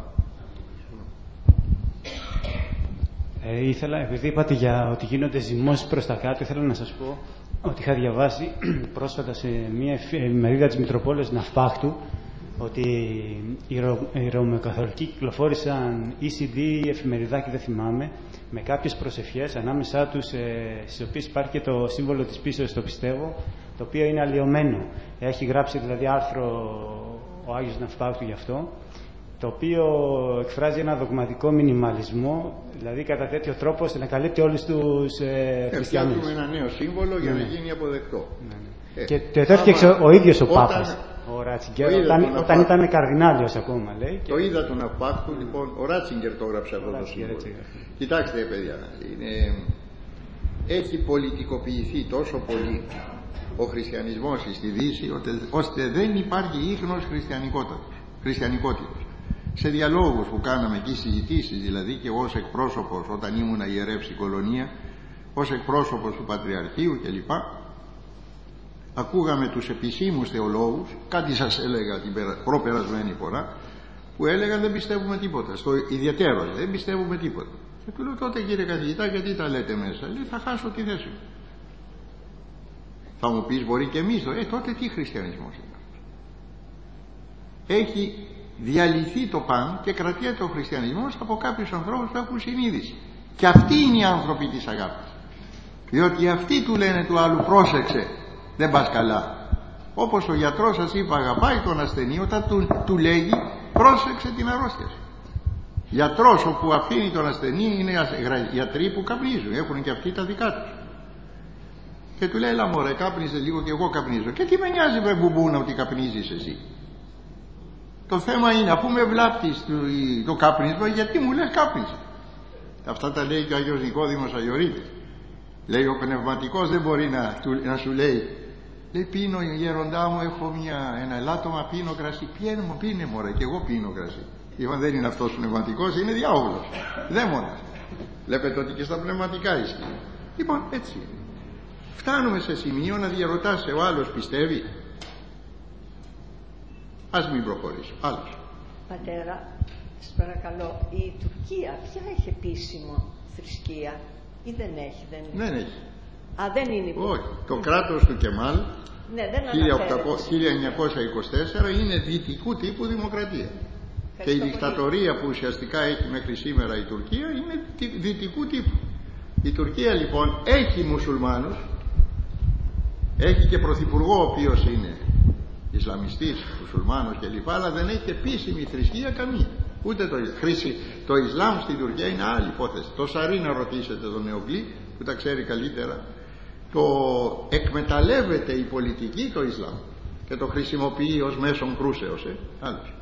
Ήθελα, επειδή είπατε για ότι γίνονται ζυμώσεις προς τα κάτω, ήθελα να σας πω ότι είχα διαβάσει πρόσφατα σε μια εφημερίδα της Μητροπόλεως Ναυπάχτου ότι οι Ρωμαιοκαθολικοί κυκλοφόρησαν ECD, εφημεριδάκι δεν θυμάμαι, με κάποιες προσευχές ανάμεσά τους, στις οποίες υπάρχει και το σύμβολο της πίσεως, το πιστεύω, το οποίο είναι αλλοιωμένο. Έχει γράψει δηλαδή άρθρο ο Άγιος Ναυπάχτου γι' αυτό, το οποίο εκφράζει ένα δογματικό μινιμαλισμό, δηλαδή κατά τέτοιο τρόπο ώστε να καλύπτει όλους τους χριστιανούς. Φτιάχνουμε ένα νέο σύμβολο για να γίνει αποδεκτό. Και το έφτιαξε ο ίδιος ο Πάπας, ο Ράτσιγκερ, όταν ήταν καρδινάλιος ακόμα, λέει. Το είδα τον Ναυπάχτου, λοιπόν, ο Ράτσιγκερ το έγραψε αυτό το σύμβολο. Κοιτάξτε, παιδιά, έχει πολιτικοποιηθεί τόσο πολύ ο χριστιανισμός στη Δύση, ώστε δεν υπάρχει ίχνος χριστιανικότητας. Σε διαλόγους που κάναμε εκεί, συζητήσεις δηλαδή, και εγώ ως εκπρόσωπος, όταν ήμουνα ιερεύς στην Κολονία, ως εκπρόσωπος του Πατριαρχείου κλπ, ακούγαμε τους επισήμους θεολόγους, κάτι σας έλεγα την προπερασμένη φορά, που έλεγαν δεν πιστεύουμε τίποτα, στο ιδιαίτερο δεν πιστεύουμε τίποτα. Και του λέω, τότε κύριε καθηγητά, γιατί τα λέτε μέσα? Λέει, θα χάσω τη θέση μου. Θα μου πεις, μπορεί και εμείς, τότε τι χριστιανισμός είναι? Έχει διαλυθεί το παν και κρατιέται ο χριστιανισμός από κάποιους ανθρώπους που έχουν συνείδηση. Και αυτοί είναι οι άνθρωποι της αγάπης. Διότι αυτοί του λένε του άλλου, πρόσεξε, δεν πας καλά. Όπως ο γιατρός, σας είπα, αγαπάει τον ασθενή όταν του λέγει, πρόσεξε την αρρώστια σου. Γιατρός όπου αφήνει τον ασθενή είναι γιατροί που καπνίζουν, έχουν και αυτοί τα δικά τους. Και του λέει, έλα μωρέ, κάπνιζε λίγο και εγώ καπνίζω. Και τι με νοιάζει με μπουμπούνα ότι καπνίζεις εσύ? Το θέμα είναι, αφού με βλάπτεις το κάπνισμα, γιατί μου λες κάπνιζε? Αυτά τα λέει και ο Άγιος Νικόδημος Αγιορείτης. Λέει, ο πνευματικός δεν μπορεί να σου λέει, πίνω γέροντά μου, έχω ένα ελάττωμα, πίνω κρασί. Πίνε μωρέ, και εγώ πίνω κρασί. Είπαν, δεν είναι αυτός πνευματικός, είναι διάολος, δαίμονας. Βλέπετε ότι και στα πνευματικά ισχύει. Λοιπόν, έτσι είναι. Φτάνουμε σε σημείο να διαρωτάσαι, ο άλλος πιστεύει? Ας μην προχωρήσω. Άλλος. Πατέρα, σας παρακαλώ, η Τουρκία ποια έχει επίσημο θρησκεία ή δεν έχει? Δεν έχει. Α, δεν είναι Όχι. Το κράτος του Κεμάλ, ναι, 1924, είναι δυτικού τύπου δημοκρατία. Και η δικτατορία που ουσιαστικά έχει μέχρι σήμερα η Τουρκία είναι δυτικού τύπου. Η Τουρκία λοιπόν έχει μουσουλμάνους, έχει και πρωθυπουργό ο οποίος είναι Ισλαμιστής, μουσουλμάνος κλπ, αλλά δεν έχει επίσημη θρησκεία καμία. Ούτε το Ισλάμ στην Τουρκία είναι άλλη υπόθεση. Το Σαρί να ρωτήσετε τον Νεογκλή που τα ξέρει καλύτερα. Το εκμεταλλεύεται η πολιτική το Ισλάμ και το χρησιμοποιεί ως μέσον κρούσεως. Άλλος.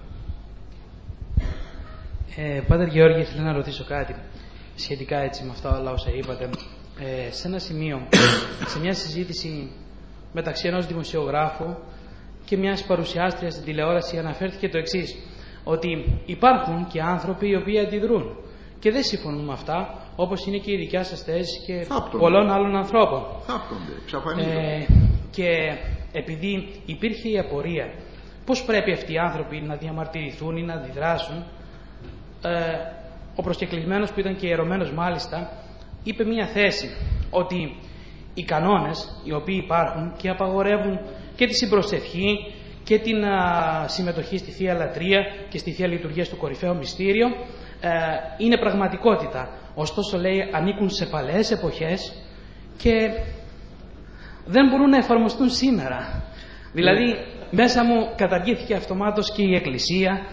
Πάτερ Γεώργη, θέλω να ρωτήσω κάτι σχετικά έτσι με αυτά όλα όσα είπατε. Σε ένα σημείο, σε μια συζήτηση μεταξύ ενός δημοσιογράφου και μιας παρουσιάστριας στην τηλεόραση, αναφέρθηκε το εξής, ότι υπάρχουν και άνθρωποι οι οποίοι αντιδρούν και δεν συμφωνούν με αυτά, όπως είναι και η δικιά σας θέση και πολλών άλλων ανθρώπων. Και επειδή υπήρχε η απορία πώς πρέπει αυτοί οι άνθρωποι να διαμαρτυρηθούν ή να αντιδράσουν, ο προσκεκλημένος που ήταν και ιερωμένος μάλιστα είπε μία θέση, ότι οι κανόνες οι οποίοι υπάρχουν και απαγορεύουν και τη συμπροσευχή και την συμμετοχή στη Θεία Λατρεία και στη Θεία Λειτουργία στο κορυφαίο μυστήριο είναι πραγματικότητα. Ωστόσο, λέει, ανήκουν σε παλαιές εποχές και δεν μπορούν να εφαρμοστούν σήμερα. Δηλαδή, μέσα μου καταργήθηκε αυτομάτως και η Εκκλησία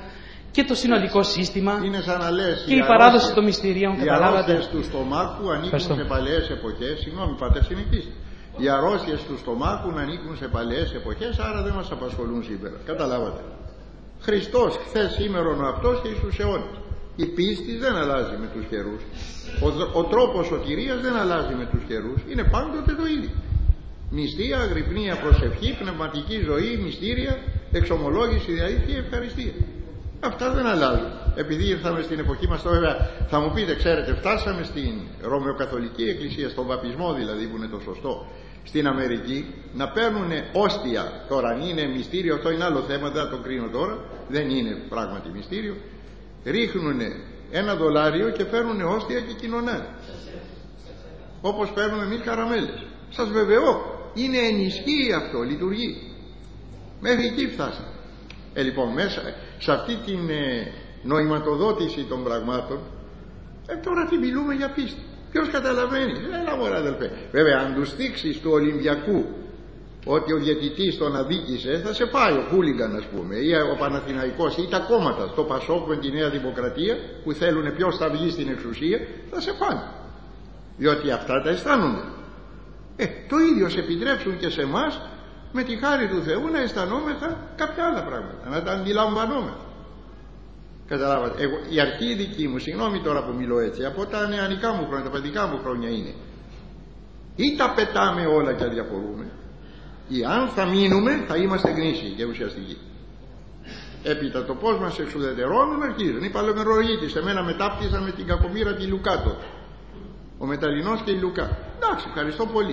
και το συνολικό σύστημα είναι σαν να λες, και η παράδοση των μυστηρίων. Οι αρρώστιες του στομάχου ανήκουν σε παλαιές εποχές. Συγγνώμη, πάτε συνεχίστε. Οι αρρώστιες του στομάχου ανήκουν σε παλαιές εποχές, άρα δεν μας απασχολούν σήμερα. Καταλάβατε. Χριστός χθες, σήμερον ο αυτός και εις τους αιώνες. Η πίστη δεν αλλάζει με τους καιρούς. Ο τρόπος σωτηρίας δεν αλλάζει με τους καιρούς. Είναι πάντοτε το ίδιο. Νηστεία, αγρυπνία, προσευχή, πνευματική ζωή, μυστήρια, εξομολόγηση, διαλήθεια, ευχαριστία. Αυτά δεν αλλάζουν. Επειδή ήρθαμε στην εποχή μας, βέβαια θα μου πείτε, ξέρετε, φτάσαμε στην Ρωμαιοκαθολική Εκκλησία, στον βαπτισμό δηλαδή, που είναι το σωστό, στην Αμερική, να παίρνουν όστια. Τώρα, αν είναι μυστήριο, αυτό είναι άλλο θέμα, δεν θα το κρίνω τώρα, δεν είναι πράγματι μυστήριο. Ρίχνουν $1 και παίρνουν όστια και κοινωνάνε. Όπως παίρνουμε εμείς καραμέλες. Σας βεβαιώ, είναι ενισχύει αυτό, λειτουργεί. Μέχρι εκεί φτάσαμε. Λοιπόν, μέσα σε αυτή την νοηματοδότηση των πραγμάτων, τώρα τι μιλούμε για πίστη. Ποιος καταλαβαίνει? Έλα μωρέ αδελφέ. Βέβαια, αν του στήξεις του Ολυμπιακού ότι ο διαιτητής τον αδίκησε, θα σε πάει ο χούλιγκαν, ας πούμε, ή ο Παναθηναϊκός ή τα κόμματα στο Πασόκ με τη Νέα Δημοκρατία που θέλουν ποιος θα βγει στην εξουσία, θα σε πάνε. Διότι αυτά τα αισθάνονται. Το ίδιο σε επιτρέψουν και σε εμάς, με τη χάρη του Θεού, να αισθανόμεθα κάποια άλλα πράγματα, να τα αντιλαμβανόμεθα. Καταλάβατε. Η αρχή δική μου, συγγνώμη τώρα που μιλώ έτσι, από τα νεανικά μου χρόνια, τα παιδικά μου χρόνια είναι, ή τα πετάμε όλα και αδιαφορούμε, ή αν θα μείνουμε θα είμαστε γνήσιοι και ουσιαστικοί. Έπειτα το πώς μας εξουδετερώνουν αρχίζουν. Οι παλαιομερολογίτες, εμένα μετάπτυσαν με την κακομοίρα τη Λουκάτο, ο Μεταλλινός και η Λουκά. Εντάξει, ευχαριστώ πολύ.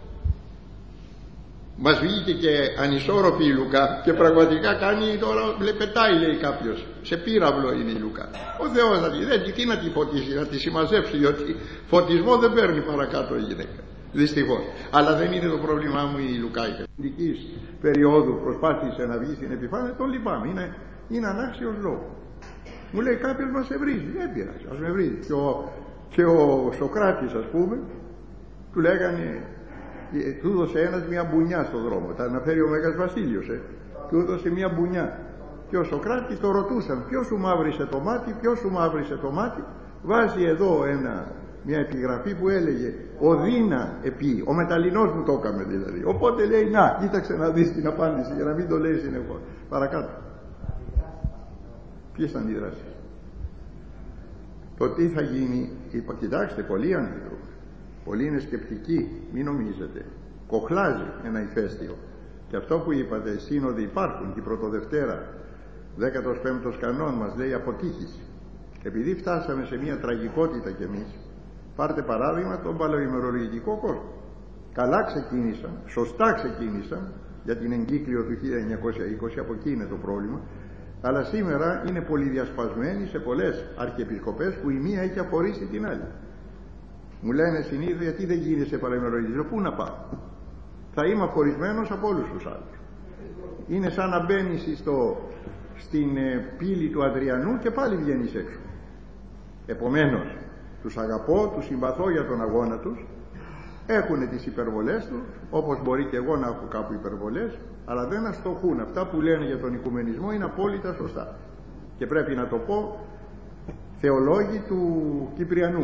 Μας βγήκε και ανισόρροπη η Λουκά και πραγματικά κάνει τώρα, πετάει λέει κάποιος, σε πύραυλο είναι η Λουκά. Ο Θεός θα τη τι να τη φωτίσει, να τη συμμαζέψει, διότι φωτισμό δεν παίρνει παρακάτω η γυναίκα. Δυστυχώς. Αλλά δεν είναι το πρόβλημά μου η Λουκά. Η ειδικής περίοδου προσπάθησε να βγει στην επιφάνεια, τον λυπάμαι. Είναι ανάξιος λόγο. Μου λέει κάποιος μας ευρίζει. Δεν πειράζει, ας με βρίζει. Και ο Σοκράτης, ας πούμε, του λέγανε, του έδωσε ένας μια μπουνιά στον δρόμο. Τα αναφέρει ο Μέγας Βασίλειος. Του έδωσε μια μπουνιά. Και ο Σοκράτης το ρωτούσαν, ποιος σου μαύρισε το μάτι, ποιος σου μαύρισε το μάτι. Βάζει εδώ μια επιγραφή που έλεγε Οδύνα επί, ο Μεταλλινός μου το έκαμε δηλαδή. Οπότε λέει, να, κοίταξε να δεις την απάντηση για να μην το λέει συνεχώς. Παρακάτω. Ποιες αντιδράσεις? Το τι θα γίνει, είπα, κοιτάξτε, πολλοί άνθρωποι, πολλοί είναι σκεπτικοί, μην νομίζετε. Κοχλάζει ένα ηφαίστειο. Και αυτό που είπατε, σύνοδοι υπάρχουν, και η Πρωτοδευτέρα, 15ος κανόν μας λέει αποτύχηση. Επειδή φτάσαμε σε μια τραγικότητα κι εμείς, πάρτε παράδειγμα τον παλαιοημερολογικό κόσμο. Καλά ξεκίνησαν, σωστά ξεκίνησαν, για την εγκύκλιο του 1920, από εκεί είναι το πρόβλημα, αλλά σήμερα είναι πολυδιασπασμένοι σε πολλές αρχιεπισκοπές που η μία έχει απορρίσει την άλλη. Μου λένε συνήθως, γιατί δεν γίνεσαι παλαιοημερολογικός? Πού να πάω? Θα είμαι αφορισμένος από όλους τους άλλους. Είναι σαν να μπαίνεις στην πύλη του Αδριανού και πάλι βγαίνεις έξω. Επομένως, τους αγαπώ, τους συμπαθώ για τον αγώνα τους, έχουν τις υπερβολές τους, όπως μπορεί και εγώ να έχω κάπου υπερβολές, αλλά δεν αστοχούν. Αυτά που λένε για τον οικουμενισμό είναι απόλυτα σωστά. Και πρέπει να το πω, θεολόγοι του Κυπριανού.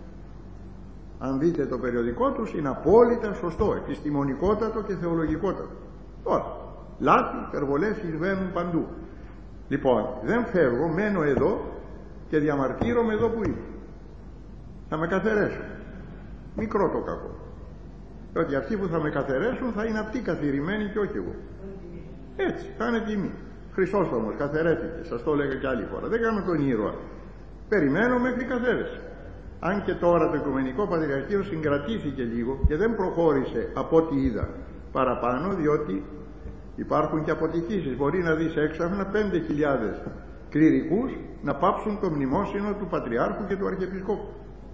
Αν δείτε το περιοδικό τους, είναι απόλυτα σωστό, επιστημονικότατο και θεολογικότατο. Τώρα, λάθη, υπερβολές συμβαίνουν παντού. Λοιπόν, δεν φεύγω, μένω εδώ και διαμαρτύρομαι εδώ που είμαι. Θα με καθαιρέσουν. Μικρό το κακό. Διότι αυτοί που θα με καθαιρέσουν θα είναι αυτοί καθηρημένοι και όχι εγώ. Έτσι, θα είναι τιμή. Χρυσόστομος καθαιρέθηκε, σας το έλεγα και άλλη φορά. Δεν κάνω τον ήρωα. Περιμένω μέχρι καθαίρεση. Αν και τώρα το Οικουμενικό Πατριαρχείο συγκρατήθηκε λίγο και δεν προχώρησε από ό,τι είδα παραπάνω, διότι υπάρχουν και αποτυχήσεις. Μπορεί να δεις έξαφνα 5.000 κληρικούς να πάψουν το μνημόσυνο του Πατριάρχου και του Αρχιεπισκόπου.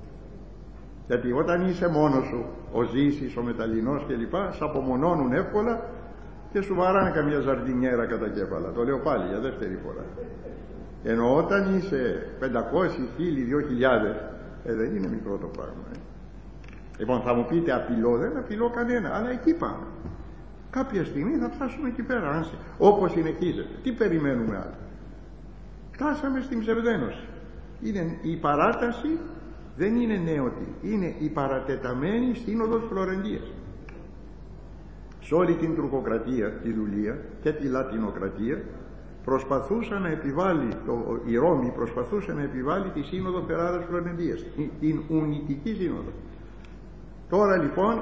Γιατί όταν είσαι μόνος σου, ο Ζήσης, ο Μεταλλινός κλπ, σ' απομονώνουν εύκολα και σου βαράνε καμιά ζαρδινιέρα κατά κέφαλα. Το λέω πάλι για δεύτερη φορά. Ενώ όταν είσαι 500, 1.000, 2.000, δεν είναι μικρό το πράγμα. Λοιπόν, θα μου πείτε απειλώ, δεν απειλώ κανένα, αλλά εκεί πάμε. Κάποια στιγμή θα φτάσουμε εκεί πέρα, όπως συνεχίζεται. Τι περιμένουμε άλλο? Φτάσαμε στην ψευδένωση. Είναι η παράταση, δεν είναι νέοτη, είναι η παρατεταμένη σύνοδος Φλωρεντίας. Σε όλη την τουρκοκρατία, τη δουλεία και τη λατινοκρατία προσπαθούσαν να επιβάλλει, η Ρώμη προσπαθούσε να επιβάλλει τη σύνοδο Φεράρας Φλωρεντίας, την ουνητική σύνοδο. Τώρα λοιπόν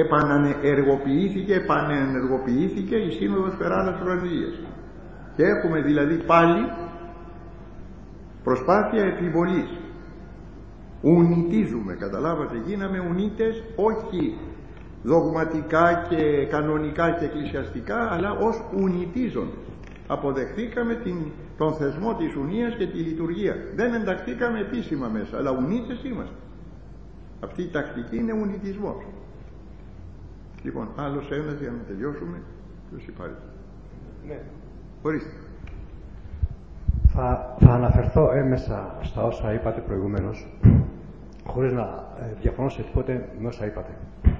επανενεργοποιήθηκε η σύνοδος Φεράρας Φλωρεντίας και έχουμε δηλαδή πάλι προσπάθεια επιβολής. Ουνητίζουμε, καταλάβατε, γίναμε ουνίτες όχι δογματικά και κανονικά και εκκλησιαστικά, αλλά ως ουνητίζοντες. Αποδεχτήκαμε τον θεσμό της ουνίας και τη λειτουργία. Δεν ενταχθήκαμε επίσημα μέσα, αλλά ουνίτες είμαστε. Αυτή η τακτική είναι ουνητισμός. Λοιπόν, άλλος ένας για να τελειώσουμε. Ποιος υπάρχει? Ναι. Ορίστε. Θα αναφερθώ έμεσα στα όσα είπατε προηγουμένως, χωρίς να διαφωνώ σε τίποτε με όσα είπατε.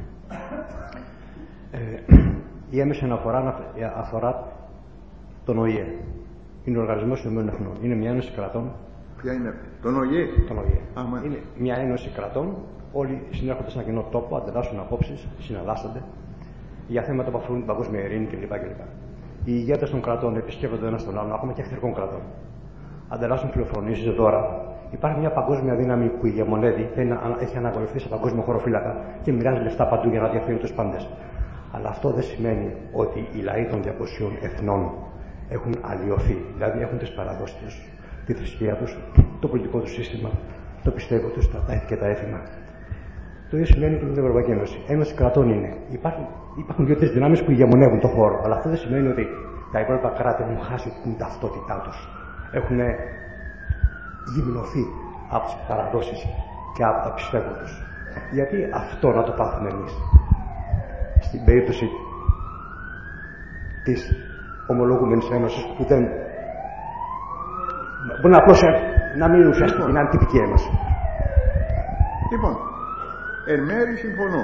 Η έμεση αναφορά αφορά τον ΟΗΕ. Είναι ο Οργανισμός των Ηνωμένων Εθνών. Είναι μια ένωση κρατών. Ποια είναι αυτή? Τον ΟΗΕ. Τον ΟΗΕ. Είναι μια ένωση κρατών. Όλοι συνέρχονται σε ένα κοινό τόπο, ανταλλάσσουν απόψεις, συναλλάσσονται για θέματα που αφορούν την παγκόσμια ειρήνη κλπ. Οι ηγέτες των κρατών επισκέπτονται ένα τον άλλον, ακόμα και εχθρικών κρατών. Ανταλλάσσουν πληροφορίες, δώρα. Υπάρχει μια παγκόσμια δύναμη που ηγεμονεύει, έχει αναγνωριστεί σε παγκόσμιο χωροφύλακα και μοιράζει λεφτά παντού για να διαφέρει τους πάντες. Αλλά αυτό δεν σημαίνει ότι οι λαοί των 200 εθνών έχουν αλλοιωθεί, δηλαδή έχουν τις παραδόσεις τους, τη θρησκεία τους, το πολιτικό του σύστημα, το πιστεύω τους, τα έθη και τα έθιμα. Το ίδιο σημαίνει και με την Ευρωπαϊκή Ένωση. Ένωση κρατών είναι. Υπάρχουν δύο-τρεις δυνάμεις που ηγεμονεύουν το χώρο, αλλά αυτό δεν σημαίνει ότι τα υπόλοιπα κράτη έχουν χάσει την ταυτότητά τους. Έχουν γυμνωθεί από τις παραδόσεις και από τα πιστεύω τους. Γιατί αυτό να το πάθουμε εμείς? Στην περίπτωση της ομολογούμενης ένωσης που δεν μπορεί να απλώς να μην ουσιαστική, να είναι τυπική ένωση. Λοιπόν, εν μέρει συμφωνώ,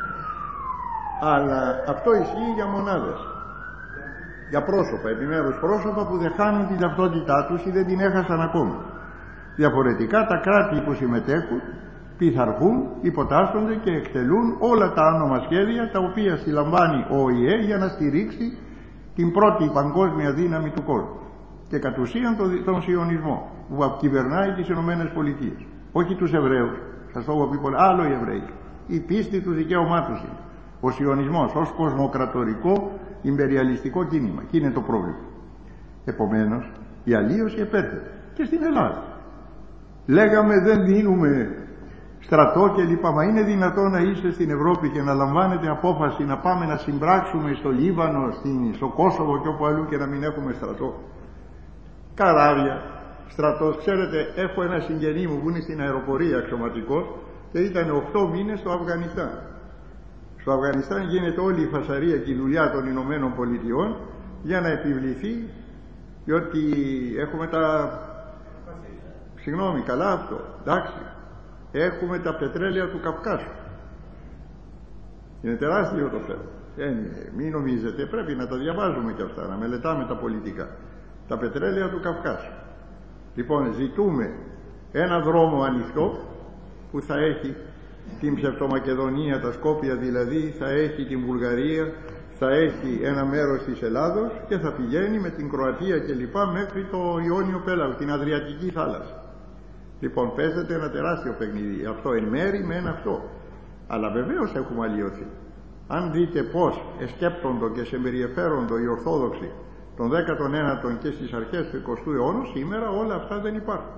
αλλά αυτό ισχύει για μονάδες, για πρόσωπα, επιμέρους πρόσωπα που δεν χάνουν την ταυτότητά τους ή δεν την έχασαν ακόμα. Διαφορετικά τα κράτη που συμμετέχουν πειθαρχούν, υποτάσσονται και εκτελούν όλα τα άνομα σχέδια τα οποία συλλαμβάνει ο ΟΗΕ για να στηρίξει την πρώτη παγκόσμια δύναμη του κόσμου και κατ' ουσίαν τον σιωνισμό που κυβερνάει τις Ηνωμένες Πολιτείες, όχι τους Εβραίους. Σας το έχω πει πολύ, άλλο οι Εβραίοι. Η πίστη του δικαίωμά τους είναι ο σιωνισμός ως κοσμοκρατορικό ιμπεριαλιστικό κίνημα, και είναι το πρόβλημα. Επομένως η αλλίωση επέρχεται και στην Ελλάδα. Λέγαμε δεν δίνουμε στρατό και λοιπά, μα είναι δυνατόν να είστε στην Ευρώπη και να λαμβάνετε απόφαση να πάμε να συμπράξουμε στο Λίβανο, στο Κόσοβο και όπου αλλού και να μην έχουμε στρατό? Καράβια, στρατός. Ξέρετε, έχω ένα συγγενή μου που είναι στην αεροπορία αξιωματικός και ήταν 8 μήνες στο Αφγανιστάν. Στο Αφγανιστάν γίνεται όλη η φασαρία και η δουλειά των Ηνωμένων Πολιτειών για να επιβληθεί, διότι έχουμε τα... Συγγνώμη, καλά αυτό, εντάξει. Έχουμε τα πετρέλαια του Καυκάσου. Είναι τεράστιο το θέμα. Μην νομίζετε, πρέπει να τα διαβάζουμε και αυτά, να μελετάμε τα πολιτικά. Τα πετρέλαια του Καυκάσου. Λοιπόν, ζητούμε ένα δρόμο ανοιχτό που θα έχει την Ψευτομακεδονία, τα Σκόπια δηλαδή, θα έχει την Βουλγαρία, θα έχει ένα μέρος της Ελλάδος και θα πηγαίνει με την Κροατία και λοιπά μέχρι το Ιόνιο Πέλαγο, την Αδριατική θάλασσα. Λοιπόν, παίζεται ένα τεράστιο παιχνίδι. Αυτό εν μέρη με ένα αυτό. Αλλά βεβαίως έχουμε αλλοιωθεί. Αν δείτε πώς εσκέπτοντο και συμπεριεφέροντο οι Ορθόδοξοι τον 19ο και στις αρχές του 20ου αιώνα, σήμερα όλα αυτά δεν υπάρχουν.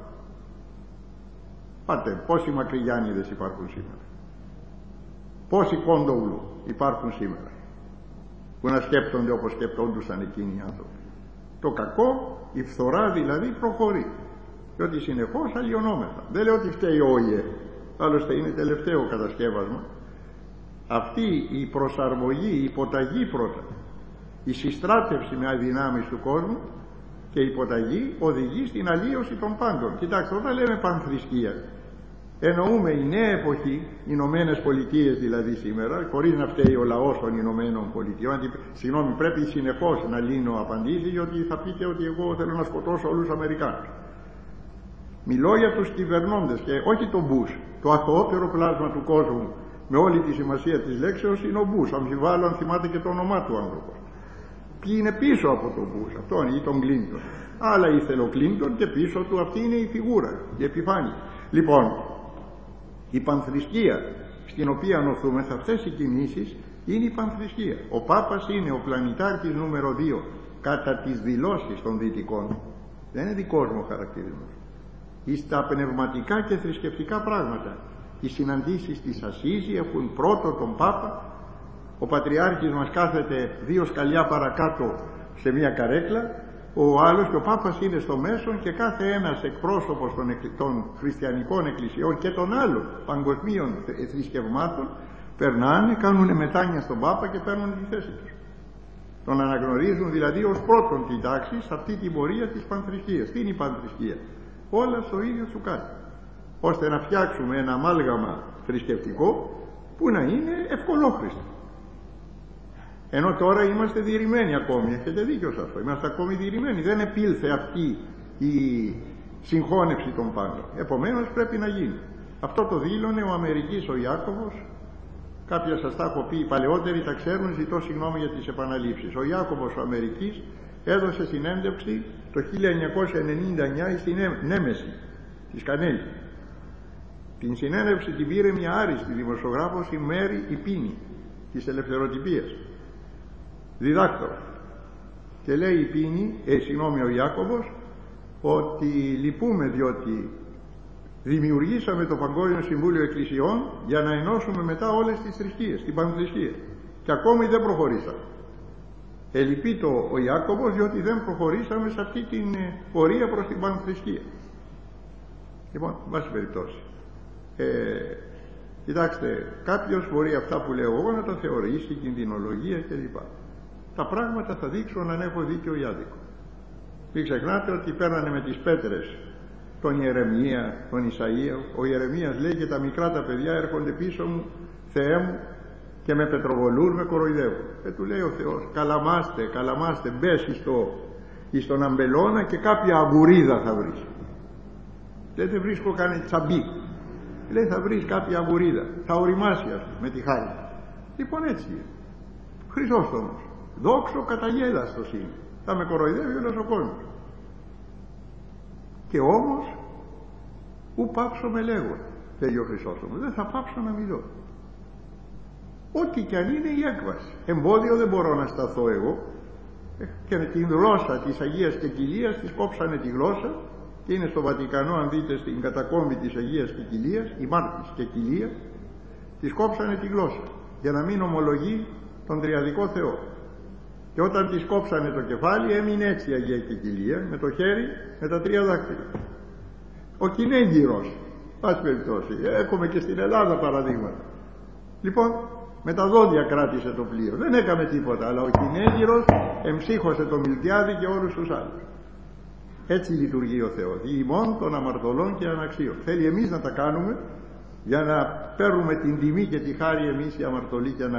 Πάτε, πόσοι Μακρυγιάννηδες υπάρχουν σήμερα? Πόσοι Κόντογλου υπάρχουν σήμερα που να σκέπτονται όπως σκεπτόντουσαν εκείνοι οι άνθρωποι? Το κακό, η φθορά δηλαδή προχωρεί. Διότι συνεχώς αλλοιωνόμεθα. Δεν λέω ότι φταίει ο ΟΗΕ, άλλωστε είναι τελευταίο κατασκεύασμα. Αυτή η προσαρμογή, η υποταγή πρώτα, η συστράτευση με αδυνάμεις του κόσμου και η υποταγή οδηγεί στην αλλίωση των πάντων. Κοιτάξτε, όταν λέμε πανθρησκεία, εννοούμε η νέα εποχή, οι Ηνωμένες Πολιτείες δηλαδή σήμερα, χωρίς να φταίει ο λαός των Ηνωμένων Πολιτειών. Συγγνώμη, πρέπει συνεχώς να λύνω απαντήσεις, γιατί θα πείτε ότι εγώ θέλω να σκοτώσω όλους τους Αμερικάνους. Μιλώ για τους κυβερνώντες και όχι τον Μπούς. Το αθωότερο πλάσμα του κόσμου με όλη τη σημασία της λέξεως είναι ο Μπούς. Αμφιβάλλω αν θυμάται και το όνομά του άνθρωπος. Ποιοι είναι πίσω από τον Μπούς, αυτόν ή τον Κλίντον. Άλλα ήθελε ο Κλίντον και πίσω του αυτή είναι η φιγούρα, η επιφάνεια. Λοιπόν, η πανθρησκεία στην οποία νοθούμε σε αυτές οι κινήσεις είναι η πανθρησκεία. Ο Πάπας είναι ο πλανητάρχης νούμερο 2 κατά τις δηλώσεις των δυτικών. Δεν είναι δικός μου χαρακτηρισμός. Στα πνευματικά και θρησκευτικά πράγματα. Οι συναντήσεις της Ασσίζη έχουν πρώτο τον Πάπα. Ο Πατριάρχης μας κάθεται 2 σκαλιά παρακάτω σε μια καρέκλα, ο άλλος και ο Πάπας είναι στο μέσον και κάθε ένας εκπρόσωπος των χριστιανικών εκκλησιών και των άλλων παγκοσμίων θρησκευμάτων περνάνε, κάνουν μετάνια στον Πάπα και παίρνουν τη θέση τους. Τον αναγνωρίζουν δηλαδή ως πρώτον την τάξη σε αυτή την πορεία της πανθρησκείας. Τι είναι η πανθρησκεία? Όλα στο ίδιο τσουκάλι, ώστε να φτιάξουμε ένα αμάλγαμα θρησκευτικό που να είναι ευκολόχρηστο. Ενώ τώρα είμαστε διηρημένοι ακόμη, έχετε δίκιο σε αυτό, είμαστε ακόμη διηρημένοι, δεν επήλθε αυτή η συγχώνευση των πάντων, επομένως πρέπει να γίνει. Αυτό το δήλωνε ο Αμερικής ο Ιάκωβος, κάποια σας τα έχω πει, οι παλαιότεροι τα ξέρουν, ζητώ συγγνώμη για τις επαναλήψεις. Ο Ιάκωβος ο Αμερικής έδωσε συνέντευξη το 1999 στην Νέμεση της Κανέλη. Την συνέντευξη την πήρε μια άριστη δημοσιογράφος, η Μέρη Ιππίνη της Ελευθεροτυπίας, διδάκτορα, και λέει η Πίνη, ο Ιάκωβος, ότι λυπούμε διότι δημιουργήσαμε το Παγκόσμιο Συμβούλιο Εκκλησιών για να ενώσουμε μετά όλες τις θρησκείες, την πανθρησκεία, και ακόμη δεν προχωρήσαμε. Ελυπεί ο Ιάκωβος διότι δεν προχωρήσαμε σε αυτή την πορεία προς την πανθρησκεία. Λοιπόν, βάση περιπτώσει, κοιτάξτε, κάποιος μπορεί αυτά που λέω εγώ να τα θεωρήσει κινδυνολογία κλπ. Τα πράγματα θα δείξουν αν έχω δίκιο ή άδικο. Μην ξεχνάτε ότι παίρνανε με τις πέτρες τον Ιερεμία, τον Ισαΐα. Ο Ιερεμίας λέει και τα μικρά τα παιδιά έρχονται πίσω μου, Θεέ μου, και με πετροβολούν, με κοροϊδεύουν. Του λέει ο Θεός, καλαμάστε, μπες εις τον αμπελώνα και κάποια αγουρίδα θα βρεις. Δεν βρίσκω κανένα τσαμπί. Λέει θα βρεις κάποια αγουρίδα, θα οριμάσει αυτό με τη χάρη. Λοιπόν έτσι είναι. Χρυσόστομος, δόξο καταγέλαστος είναι. Θα με κοροϊδεύει όλος ο κόσμος. Και όμως ου πάψω με λέγω, λέει ο Χρυσόστομος, δεν θα πάψω να μιλώ. Ό,τι κι αν είναι η έκβαση. Εμπόδιο δεν μπορώ να σταθώ εγώ. Και με την γλώσσα της Αγίας Κεκυλίας της κόψανε τη γλώσσα, και είναι στο Βατικανό, αν δείτε στην κατακόμβη της Αγίας Κεκυλίας, η Μάρτης Κεκυλία, της κόψανε τη γλώσσα για να μην ομολογεί τον Τριαδικό Θεό. Και όταν της κόψανε το κεφάλι έμεινε έτσι η Αγία Κεκυλία, με το χέρι με τα 3 δάχτυλα. Ο Κινέγγυρος, πάση περιπτώσει, έχουμε και στην Ελλάδα παραδείγματα. Λοιπόν, με τα δόντια κράτησε το πλοίο, δεν έκαμε τίποτα, αλλά ο Κινέγγυρος εμψύχωσε το Μιλτιάδη και όλους τους άλλους. Έτσι λειτουργεί ο Θεός, ημών των αμαρτωλών και αναξίων. Θέλει εμείς να τα κάνουμε για να παίρνουμε την τιμή και τη χάρη εμείς οι αμαρτωλοί και